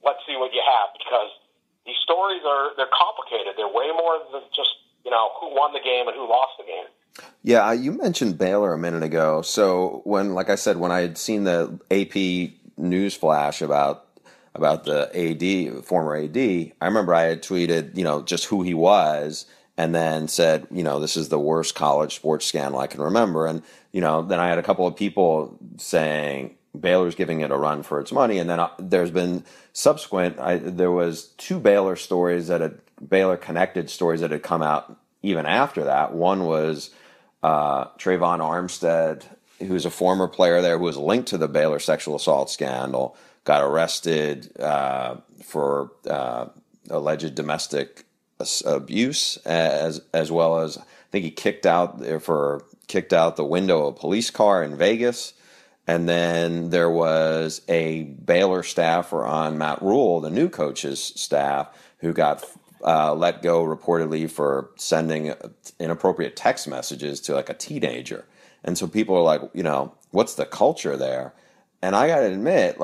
let's see what you have, because these stories they're complicated. They're way more than just, who won the game and who lost the game. Yeah, you mentioned Baylor a minute ago. So when I had seen the AP news flash about the AD, former AD, I remember I had tweeted, just who he was, and then said, this is the worst college sports scandal I can remember. And, then I had a couple of people saying Baylor's giving it a run for its money. And then there's been subsequent, there was two Baylor connected stories that had come out even after that. One was Trayvon Armstead, who's a former player there who was linked to the Baylor sexual assault scandal, got arrested for alleged domestic abuse, as well as I think he kicked out the window of a police car in Vegas. And then there was a Baylor staffer on Matt Rule, the new coach's staff, who got let go reportedly for sending inappropriate text messages to like a teenager. And so people are like, what's the culture there? And I got to admit,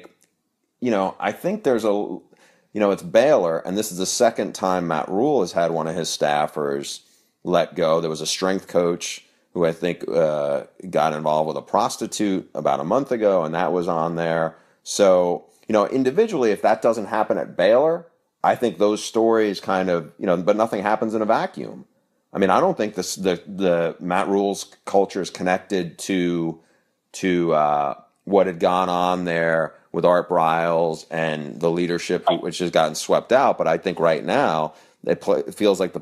I think there's it's Baylor, and this is the second time Matt Rule has had one of his staffers let go. There was a strength coach who I think got involved with a prostitute about a month ago, and that was on there. So, individually, if that doesn't happen at Baylor, I think those stories kind of, but nothing happens in a vacuum. I mean, I don't think the Matt Rule's culture is connected to what had gone on there with Art Briles and the leadership, which has gotten swept out. But I think right now it feels like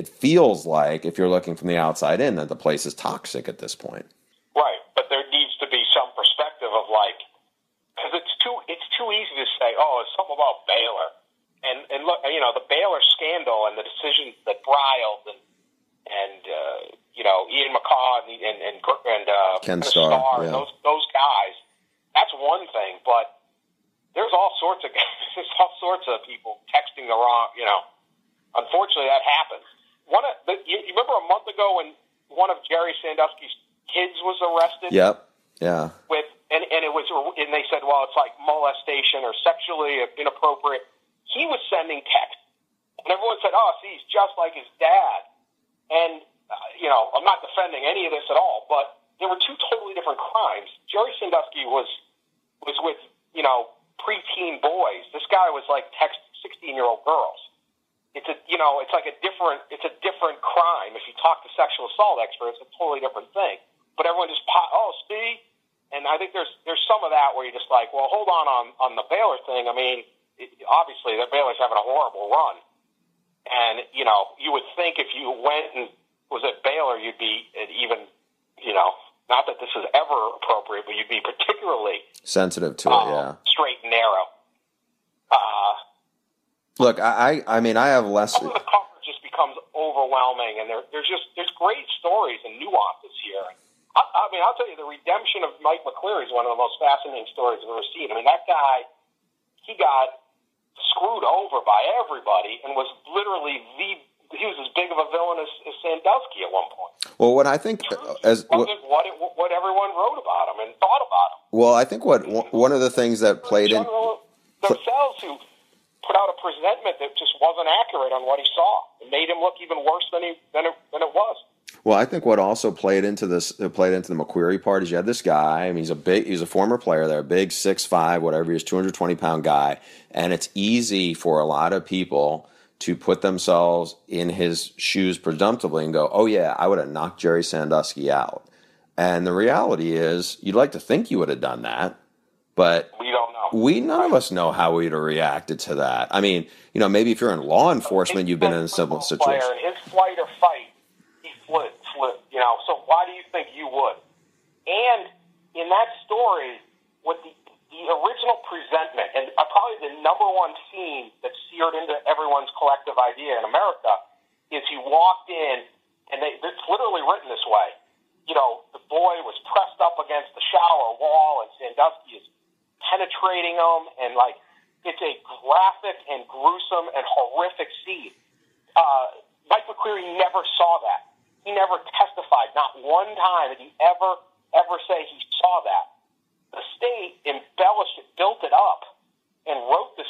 if you're looking from the outside in, that the place is toxic at this point. Right, but there needs to be some perspective of because it's too easy to say, oh, it's something about Baylor. And look, the Baylor scandal and the decisions that Briles and Ian McCaw and Ken Starr, yeah. those guys, that's one thing. But there's all sorts of people texting the wrong. Unfortunately, that happens. You remember a month ago when one of Jerry Sandusky's kids was arrested? Yep. Yeah. And they said, well, it's like molestation or sexually inappropriate. He was sending texts, and everyone said, oh, see, he's just like his dad. And, I'm not defending any of this at all, but there were two totally different crimes. Jerry Sandusky was with, preteen boys. This guy was like texting 16-year-old girls. It's a different crime. If you talk to sexual assault experts, it's a totally different thing. But everyone just, see? And I think there's some of that where you're just like, well, hold on the Baylor thing. I mean, obviously, the Baylor's having a horrible run. And, you would think if you went and was at Baylor, you'd be even, not that this is ever appropriate, but you'd be particularly sensitive to it, yeah. Straight and narrow. Look, I mean, I have less. Some of the coverage just becomes overwhelming, and there's great stories and nuances here. I'll tell you, the redemption of Mike McCleary is one of the most fascinating stories I've ever seen. I mean, that guy, he got screwed over by everybody and was literally he was as big of a villain as Sandusky at one point. Well, what I think what everyone wrote about him and thought about him. Well, I think one of the things that played in themselves who put out a presentment that just wasn't accurate on what he saw. It made him look even worse than it was. Well, I think what also played into the McQueary part is you had this guy. I mean, he's a former player there, big 6'5", whatever he is, 220-pound guy, and it's easy for a lot of people to put themselves in his shoes presumptively and go, oh yeah, I would have knocked Jerry Sandusky out. And the reality is, you'd like to think you would have done that, but we don't know. None of us know how we'd have reacted to that. I mean, maybe if you're in law enforcement, you've been in a similar situation. In his flight or fight, he flipped. So why do you think you would? And in that story, with the original presentment, and probably the number one scene that seared into everyone's collective idea in America, is he walked in, and it's literally written this way. The boy was pressed up against the shower wall, and Sandusky is penetrating him, and it's a graphic and gruesome and horrific scene. Mike McCleary never saw that. He never testified, not one time did he ever say he saw that. The state embellished it, built it up, and wrote this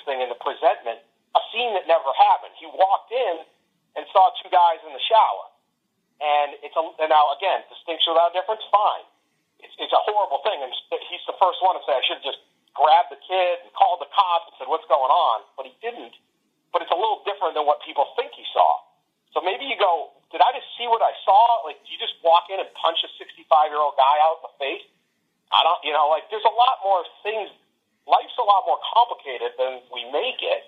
thing in the presentment, a scene that never happened. He walked in and saw two guys in the shower. And and now, again, distinction without difference, fine. It's a horrible thing. And he's the first one to say, I should have just grabbed the kid and called the cops and said, what's going on? But he didn't. But it's a little different than what people think he saw. So maybe you go, did I just see what I saw? Like, do you just walk in and punch a 65-year-old guy out in the face? I don't, there's a lot more things. Life's a lot more complicated than we make it.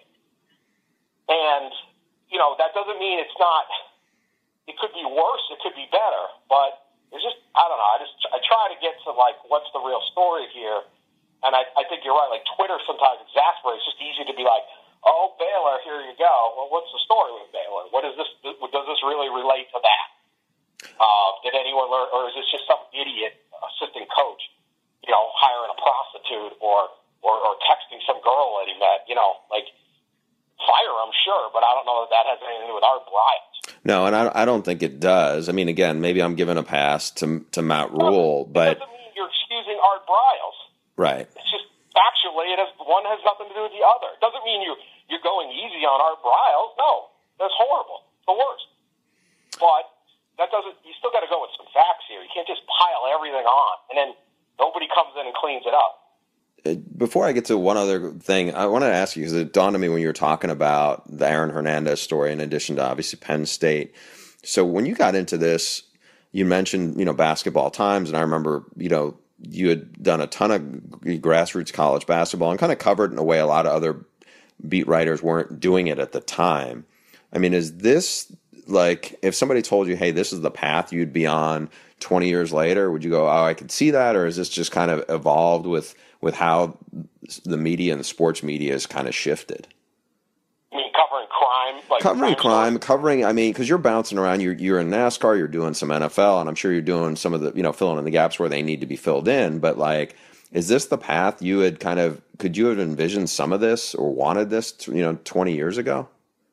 And, that doesn't mean it's not, it could be worse, it could be better. But it's just, I don't know, I try to get to, like, what's the real story here. And I think you're right, like, Twitter sometimes exasperates. It's just easy to be like, oh, Baylor, here you go. Well, what's the story with Baylor? What is this? Does this really relate to that? Did anyone learn, or is this just some idiot assistant coach, hiring a prostitute or texting some girl that he met? Fire him, sure, but I don't know that has anything to do with Art Briles. No, and I don't think it does. I mean, again, maybe I'm giving a pass to Matt Rule, but it doesn't mean you're excusing Art Briles. Right. It's just factually, one has nothing to do with the other. It doesn't mean you're going easy on Art Briles. No, that's horrible. It's the worst. But that doesn't. You still got to go with some facts here. You can't just pile everything on, and then nobody comes in and cleans it up. Before I get to one other thing, I wanted to ask you, because it dawned on me when you were talking about the Aaron Hernandez story, in addition to obviously Penn State. So when you got into this, you mentioned, Basketball Times, and I remember, you had done a ton of grassroots college basketball and kind of covered in a way a lot of other beat writers weren't doing it at the time. I mean, is this like, if somebody told you, hey, this is the path you'd be on 20 years later, would you go, oh, I could see that? Or is this just kind of evolved with how the media and the sports media has kind of shifted? I mean, covering crime? Covering, I mean, because you're bouncing around, you're in NASCAR, you're doing some NFL, and I'm sure you're doing some of the, filling in the gaps where they need to be filled in. But, like, is this the path you had could you have envisioned some of this or wanted this, 20 years ago?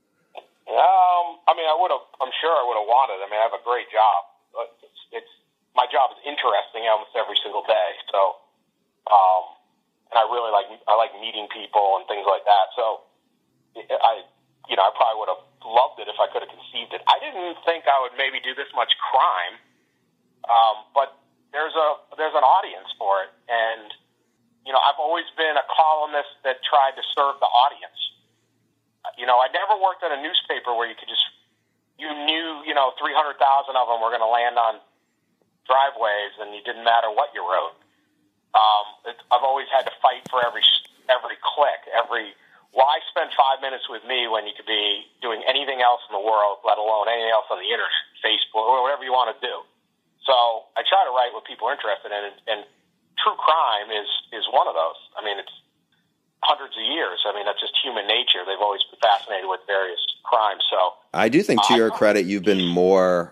I'm sure I would have wanted. I mean, I have a great job. My job is interesting almost every single day. So, and I really like meeting people and things like that. So I probably would have loved it if I could have conceived it. I didn't think I would maybe do this much crime, but there's an audience for it. And, I've always been a columnist that tried to serve the audience. I never worked at a newspaper where you knew 300,000 of them were going to land on driveways and it didn't matter what you wrote. I've always had to fight for every click, why spend 5 minutes with me when you could be doing anything else in the world, let alone anything else on the internet, Facebook, or whatever you want to do. So I try to write what people are interested in, and true crime is one of those. I mean, it's hundreds of years. I mean, that's just human nature. They've always been fascinated with various crimes. So I do think, to your credit, you've been more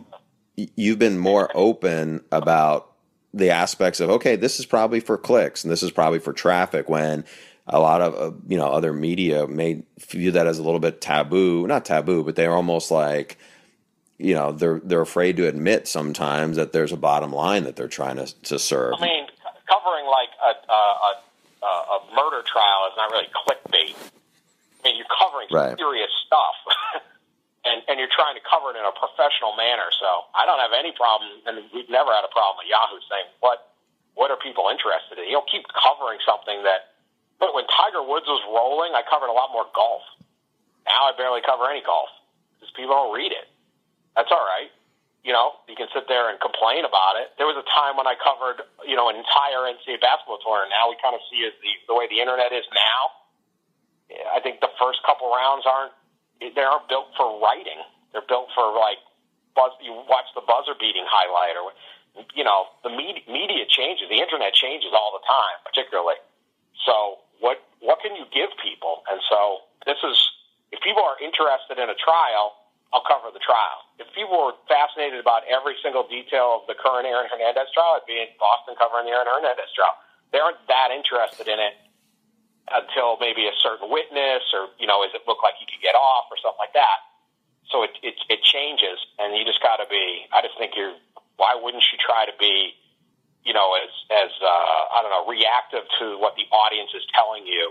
open about the aspects of, okay, this is probably for clicks and this is probably for traffic, when a lot of other media may view that as a little bit taboo. Not taboo, but they're almost like, they're afraid to admit sometimes that there's a bottom line that they're trying to serve. I mean, covering like a murder trial is not really clickbait. I mean, you're covering serious stuff. And you're trying to cover it in a professional manner. So I don't have any problem, and we've never had a problem at Yahoo saying, what are people interested in? Keep covering something that, but when Tiger Woods was rolling, I covered a lot more golf. Now I barely cover any golf because people don't read it. That's all right. You can sit there and complain about it. There was a time when I covered, an entire NCAA basketball tournament. Now we kind of see the way the internet is now. I think the first couple rounds aren't built for writing. They're built for you watch the buzzer beating highlight, or the media changes. The internet changes all the time, particularly. So what can you give people? And so if people are interested in a trial, I'll cover the trial. If people were fascinated about every single detail of the current Aaron Hernandez trial, I'd be in Boston covering the Aaron Hernandez trial. They aren't that interested in it until maybe a certain witness, or, does it look like he could get off or something like that. So it changes, and you just got to be, I just think why wouldn't you try to be, as I don't know, reactive to what the audience is telling you,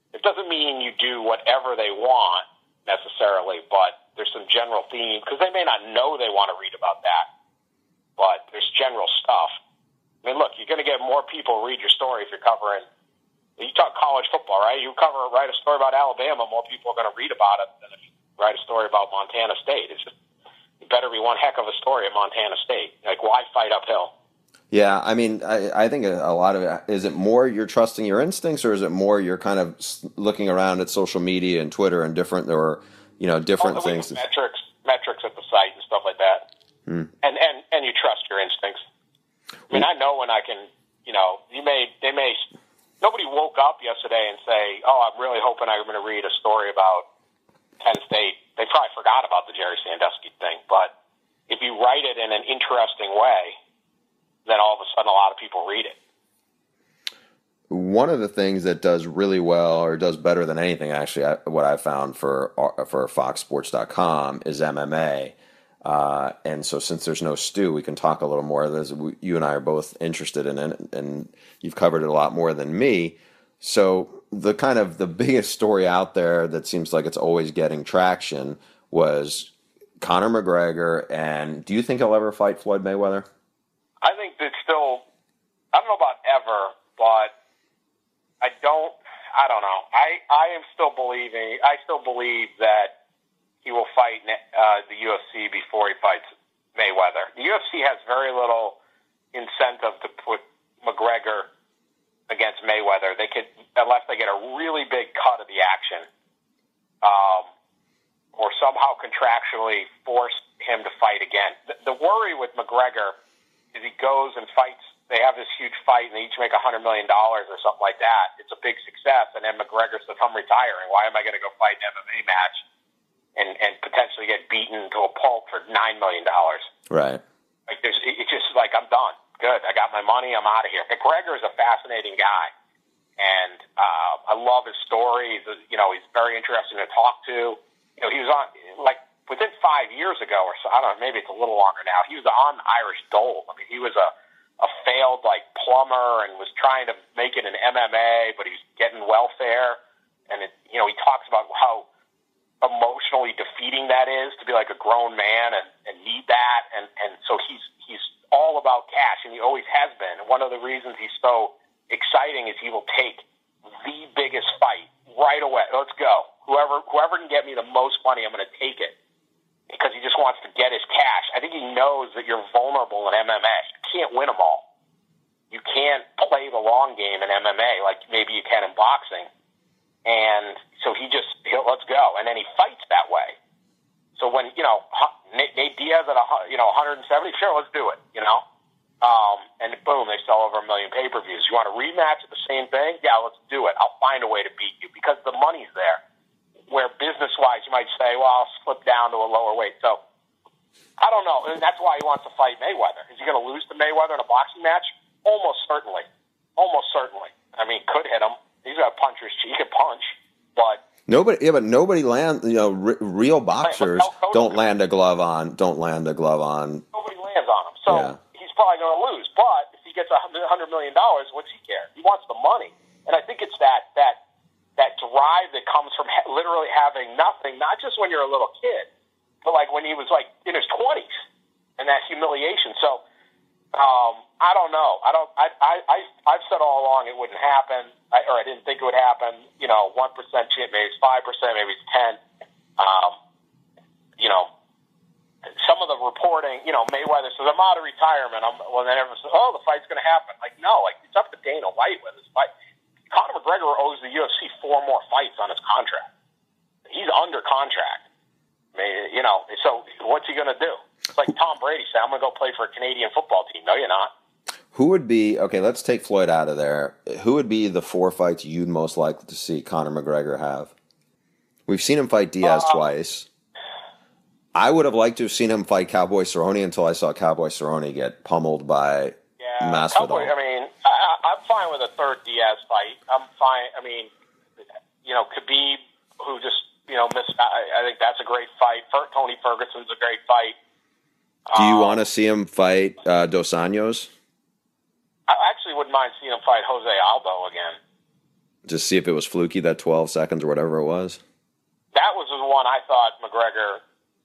It doesn't mean you do whatever they want necessarily, but there's some general theme, because they may not know they want to read about that, but there's general stuff. I mean, look, you're going to get more people read your story if you're covering. You talk college football, right? You write a story about Alabama, more people are going to read about it than if you write a story about Montana State. It's just, it better be one heck of a story at Montana State. Like, why fight uphill? Yeah, I mean, I think a lot of it, is it more you're trusting your instincts, or is it more you're kind of looking around at social media and Twitter and different things? Metrics at the site and stuff like that. And you trust your instincts. I mean, I know when I can, nobody woke up yesterday and say, oh, I'm really hoping I'm going to read a story about Penn State. They probably forgot about the Jerry Sandusky thing. But if you write it in an interesting way, then all of a sudden a lot of people read it. One of the things that does really well, or does better than anything, actually, what I found for FoxSports.com is MMA. And so since there's no Stu, we can talk a little more. You and I are both interested in it, and you've covered it a lot more than me. So the biggest story out there that seems like it's always getting traction was Conor McGregor. And do you think he'll ever fight Floyd Mayweather? I think that still, I don't know about ever, but I don't know. I still believe that he will fight the UFC before he fights Mayweather. The UFC has very little incentive to put McGregor against Mayweather. They could, unless they get a really big cut of the action, or somehow contractually force him to fight again. The worry with McGregor is he goes and fights. They have this huge fight, and they each make $100 million or something like that. It's a big success, and then McGregor says, I'm retiring. Why am I going to go fight an MMA match and potentially get beaten to a pulp for $9 million? Right. Like, it's just like, I'm done. Good. I got my money. I'm out of here. McGregor is a fascinating guy, and I love his story. He's very interesting to talk to. He was on, within 5 years ago or so, I don't know, maybe it's a little longer now, he was on Irish Gold. I mean, he was a failed, plumber, and was trying to make it in MMA, but he was getting welfare. And, he talks about how emotionally defeating that is to be like a grown man and need that. And so he's all about cash, and he always has been. And one of the reasons he's so exciting is he will take the biggest fight right away. Let's go. Whoever can get me the most money, I'm going to take it, because he just wants to get his cash. I think he knows that you're vulnerable in MMA. You can't win them all. You can't play the long game in MMA like maybe you can in boxing. And so let's go. And then he fights that way. So when, Nate Diaz at 170, sure, let's do it, and boom, they sell over 1 million pay-per-views. You want a rematch of the same thing? Yeah, let's do it. I'll find a way to beat you, because the money's there. Where business-wise, you might say, well, I'll slip down to a lower weight. So, I don't know. And that's why he wants to fight Mayweather. Is he going to lose to Mayweather in a boxing match? Almost certainly. Almost certainly. I mean, could hit him. He's got a puncher's cheek. He could punch, but nobody lands. Real boxers don't land a glove on. Nobody lands on him. So he's probably going to lose. But if he gets $100 million, what's he care? He wants the money. And I think it's that drive that comes from literally having nothing, not just when you're a little kid, but when he was in his 20s, and that humiliation. So I don't know. I've said all along it wouldn't happen, or I didn't think it would happen. 1% chance, maybe it's 5%, maybe it's 10. Some of the reporting, Mayweather says, I'm out of retirement. Then everyone says, oh, the fight's going to happen. No, it's up to Dana White with this fight. Conor McGregor owes the UFC 4 more fights on his contract. He's under contract. I mean, so what's he going to do? It's like Tom Brady said, I'm going to go play for a Canadian football team. No, you're not. Who would be, okay, let's take Floyd out of there. Who would be the 4 fights you'd most like to see Conor McGregor have? We've seen him fight Diaz twice. I would have liked to have seen him fight Cowboy Cerrone until I saw Cowboy Cerrone get pummeled by Masvidal. I'm fine with a third Diaz fight. I'm fine. I mean, Khabib, who just, missed. I think that's a great fight. Tony Ferguson's a great fight. Do you want to see him fight Dos Anjos? I actually wouldn't mind seeing him fight Jose Aldo again. Just see if it was fluky, that 12 seconds or whatever it was? That was the one I thought McGregor,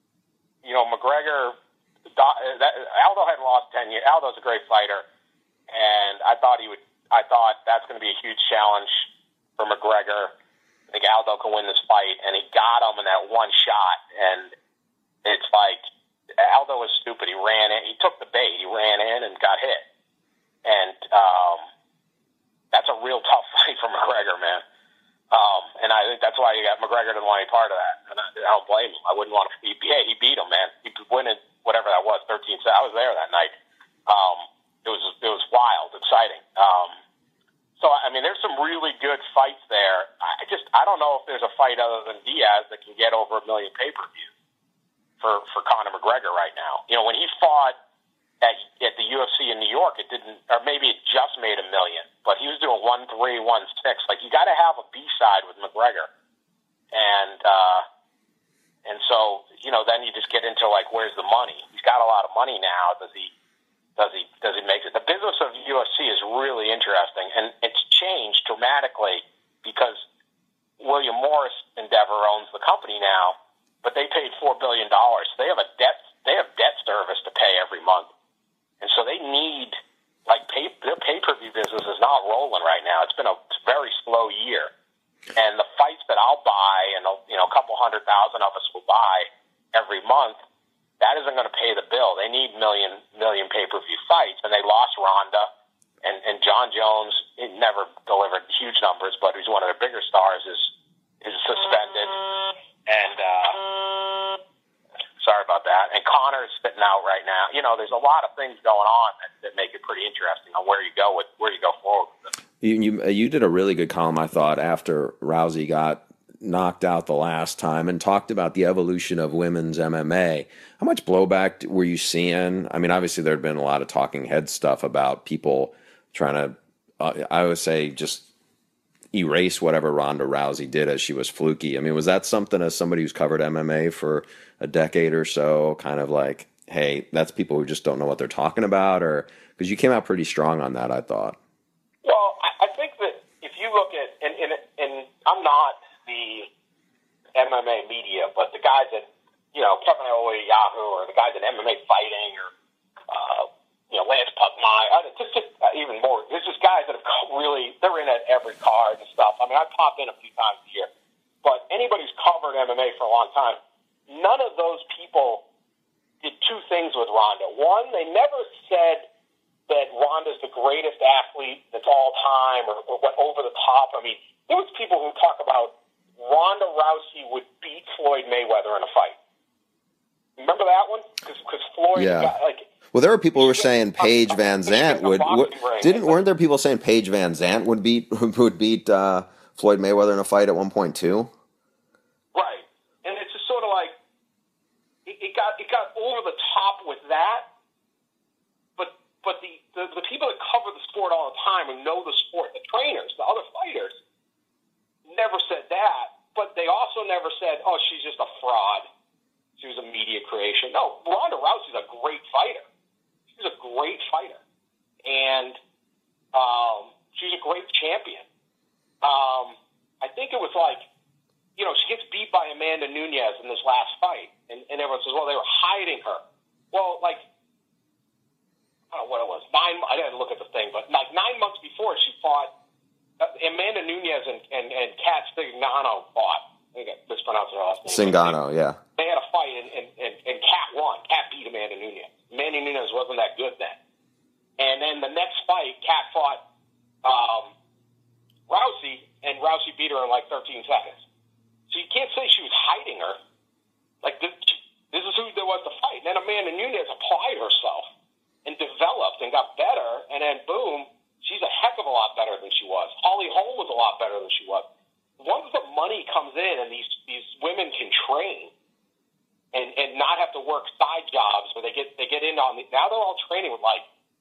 Aldo had lost 10 years. Aldo's a great fighter, and I thought that's going to be a huge challenge for McGregor. I think Aldo can win this fight, and he got him in that one shot, and it's like Aldo was stupid. He ran in. He took the bait. He ran in and got hit. And that's a real tough fight for McGregor, man. And I think that's why McGregor didn't want any part of that. And I don't blame him. I wouldn't want to. He beat him, man. He winning whatever that was, 13. I was there that night. It was wild, exciting. So I mean, there's some really good fights there. I don't know if there's a fight other than Diaz that can get over 1 million pay-per-views for Conor McGregor right now. When he fought at the UFC in New York, it didn't, or maybe it just made 1 million, but he was doing 1-3, 1-6. Like, you got to have a B-side with McGregor. And so, then you just get into, like, where's the money? He's got a lot of money now. Does he make it? The business of UFC is really interesting, and it's changed dramatically because William Morris Endeavor owns the company now, but they paid $4 billion. So they have debt service to pay every month. And so they need, their pay-per-view business is not rolling right now. It's been a very slow year. And the fights that I'll buy, and a couple 100,000 of us will buy every month, that isn't going to pay the bill. They need million pay-per-view fights, and they lost Ronda. And John Jones, he never delivered huge numbers, but he's one of their bigger stars, is suspended. And sorry about that. And Conor's sitting out right now. There's a lot of things going on that make it pretty interesting on where you go forward with it. You did a really good column, I thought, after Rousey got knocked out the last time and talked about the evolution of women's MMA. How much blowback were you seeing? I mean, obviously there had been a lot of talking head stuff about people trying to, I would say, just erase whatever Ronda Rousey did as she was fluky. I mean, was that something, as somebody who's covered MMA for a decade or so, kind of like, hey, that's people who just don't know what they're talking about? Or because you came out pretty strong on that, I thought. Well, I think that if you look at, and I'm not the MMA media, but the guys at, Kevin Owens, Yahoo, or the guys at MMA Fighting, or Lance Pugmire, just even more. There's just guys that have really, they're in at every card and stuff. I mean, I pop in a few times a year, but anybody who's covered MMA for a long time, none of those people did two things with Ronda. One, they never said that Ronda's the greatest athlete that's all time, or went over the top. I mean, there was people who talk about Ronda Rousey would beat Floyd Mayweather in a fight. Remember that one? Because Floyd got, well, there were people who were saying Paige Van Zandt weren't there people saying Paige Van Zandt would beat Floyd Mayweather in a fight at 1.2? Right. And it's just sort of like, it got over the top with that, but the people that cover the sport all the time and know the sport, the trainers, the other fighters, never said that, but they also never said, oh, she's just a fraud. She was a media creation. No, Ronda Rousey's a great fighter. She's a great fighter. And she's a great champion. I think it was like, she gets beat by Amanda Nunes in this last fight. And everyone says, well, they were hiding her. Well, I don't know what it was. I didn't look at the thing, but 9 months before she fought, Amanda Nunes and Kat Zingano fought. I think I mispronounced her last name. Zingano, yeah. They had a fight, and Kat won. Kat beat Amanda Nunes. Amanda Nunes wasn't that good then. And then the next fight, Kat fought Rousey, and Rousey beat her in 13 seconds. So you can't say she was hiding her. This is who there was to fight. And then Amanda Nunes applied herself and developed and got better, and then boom, she's a heck of a lot better than she was. Holly Holm was a lot better than she was. Once the money comes in and these women can train and not have to work side jobs where they get in on now they're all training with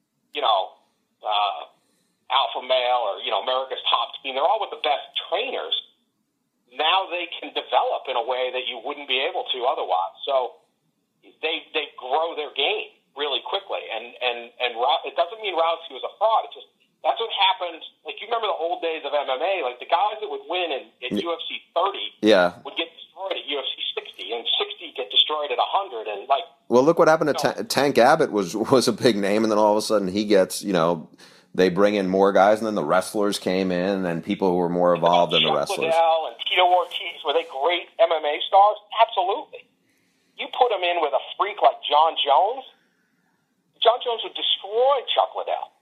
Alpha Male or America's Top Team. They're all with the best trainers. Now they can develop in a way that you wouldn't be able to otherwise. So they grow their game really quickly, and it doesn't mean Rousey was a fraud. It's just that's what happened. You remember the old days of MMA MMA, like the guys that would win at UFC 30 would get destroyed at UFC 60, and 60 get destroyed at 100, and like. Well, look what happened to Tank Abbott was a big name, and then all of a sudden he gets, they bring in more guys, and then the wrestlers came in, and people who were more evolved than the wrestlers. Liddell and Tito Ortiz, were they great MMA stars? Absolutely. You put them in with a freak like John Jones, John Jones would destroy Chuck Liddell.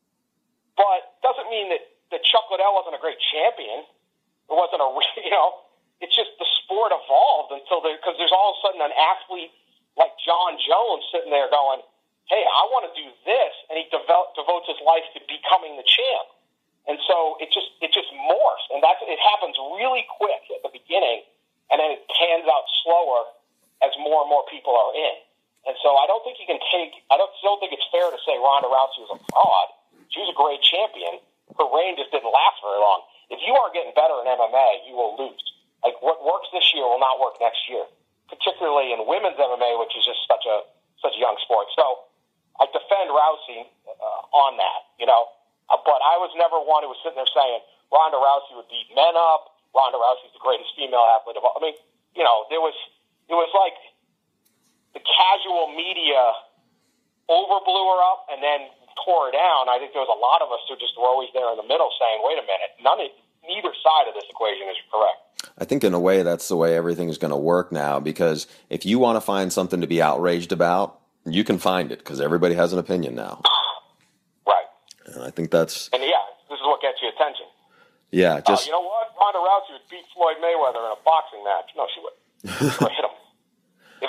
But doesn't mean that Chuck Liddell wasn't a great champion. It wasn't it's just the sport evolved because there's all of a sudden an athlete like John Jones sitting there going, hey, I want to do this, and he devotes his life to becoming the champ. And so it just morphs, and it happens really quick at the beginning, and then it pans out slower as more and more people are in. And so I don't think you can still think it's fair to say Ronda Rousey was a fraud. She was a great champion. Her reign just didn't last very long. If you aren't getting better in MMA, you will lose. Like what works this year will not work next year, particularly in women's MMA, which is just such a young sport. So I defend Rousey on that, but I was never one who was sitting there saying Ronda Rousey would beat men up. Ronda Rousey's the greatest female athlete of all. I mean, it was like the casual media overblew her up and then tore her down. I think there was a lot of us who just were always there in the middle saying, wait a minute, neither side of this equation is correct. I think in a way that's the way everything's going to work now, because if you want to find something to be outraged about, you can find it because everybody has an opinion now. Right. And I think this is what gets you attention. Yeah. You know what? Ronda Rousey would beat Floyd Mayweather in a boxing match. No, she wouldn't. She would hit him. If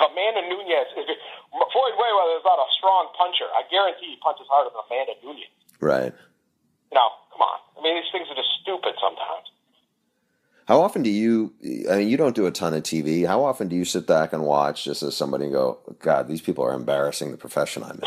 Floyd Mayweather is not a strong puncher, I guarantee he punches harder than Amanda Nunes. Right. Come on. I mean, these things are just stupid sometimes. How often do you don't do a ton of TV. How often do you sit back and watch just as somebody and go, God, these people are embarrassing the profession I'm in?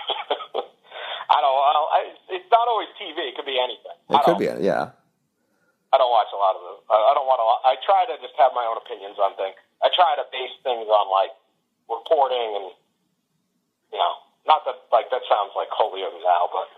It's not always TV. It could be anything. It could be, yeah. I don't watch a lot of them. I try to just have my own opinions on things. I try to base things on, like, reporting and, not that, like, that sounds like holier than thou, but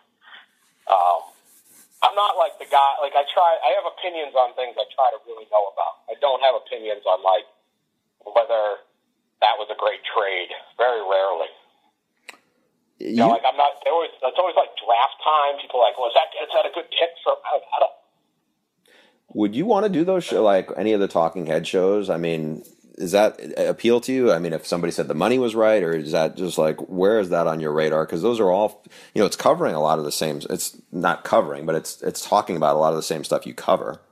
I'm not like the guy, like, I have opinions on things I try to really know about. I don't have opinions on, like, whether that was a great trade. Very rarely. It's always like draft time. People are like, is that a good pick for, I don't. Would you want to do those like any of the talking head shows? I mean, does that appeal to you? I mean, if somebody said the money was right, or is that just like, where is that on your radar? Because those are all, it's covering a lot of the same. It's not covering, but it's talking about a lot of the same stuff you cover.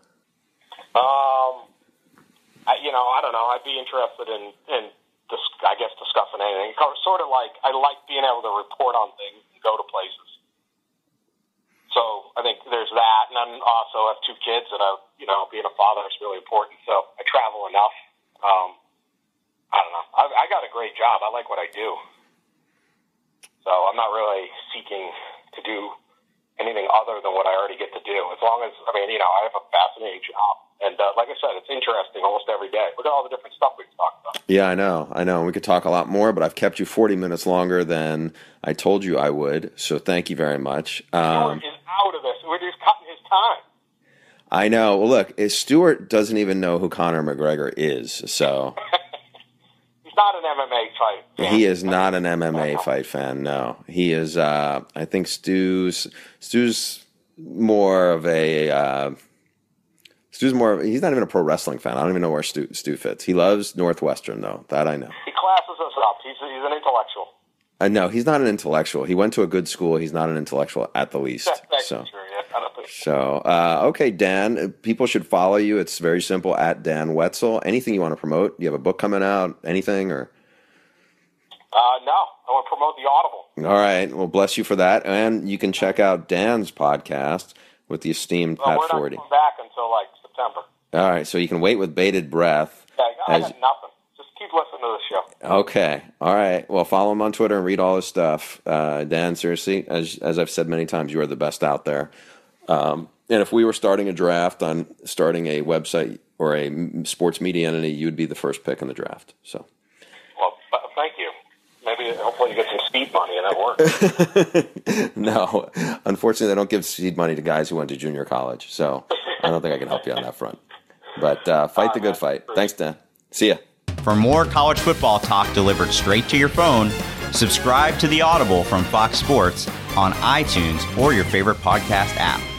I don't know. I'd be interested in discussing anything. Sort of like I like being able to report on things and go to places. So I think there's that, and I also have 2 kids, and being a father is really important. So I travel enough. I don't know. I got a great job. I like what I do. So I'm not really seeking to do anything other than what I already get to do. As long as, I have a fascinating job. And like I said, it's interesting almost every day. Look at all the different stuff we can talk about. Yeah, I know. And we could talk a lot more, but I've kept you 40 minutes longer than I told you I would. So thank you very much. Stuart is out of this. We're just cutting his time. I know. Well, look, Stuart doesn't even know who Conor McGregor is, so... He's not an MMA fight fan. He is not an MMA fight fan, no. He is, I think Stu's more of a... he's not even a pro wrestling fan. I don't even know where Stu fits. He loves Northwestern, though. That I know. He classes us up. He's an intellectual. No, he's not an intellectual. He went to a good school. He's not an intellectual at the least. That's so. True, yeah. I don't think so. Okay, Dan, people should follow you. It's very simple, at Dan Wetzel. Anything you want to promote? Do you have a book coming out? Anything? Or? No. I want to promote the Audible. All right. Well, bless you for that. And you can check out Dan's podcast with the esteemed Pat Forde. We're not coming back until, September. All right. So you can wait with bated breath. Yeah, I got nothing. Just keep listening to the show. Okay. All right. Well, follow him on Twitter and read all his stuff. Dan, seriously, as I've said many times, you are the best out there. And if we were starting a draft on starting a website or a sports media entity, you'd be the first pick in the draft. So. Well, thank you. Hopefully you get some seed money and that works. No. Unfortunately, they don't give seed money to guys who went to junior college. So. I don't think I can help you on that front. But fight the good fight. Thanks, Dan. See ya. For more college football talk delivered straight to your phone, subscribe to The Audible from Fox Sports on iTunes or your favorite podcast app.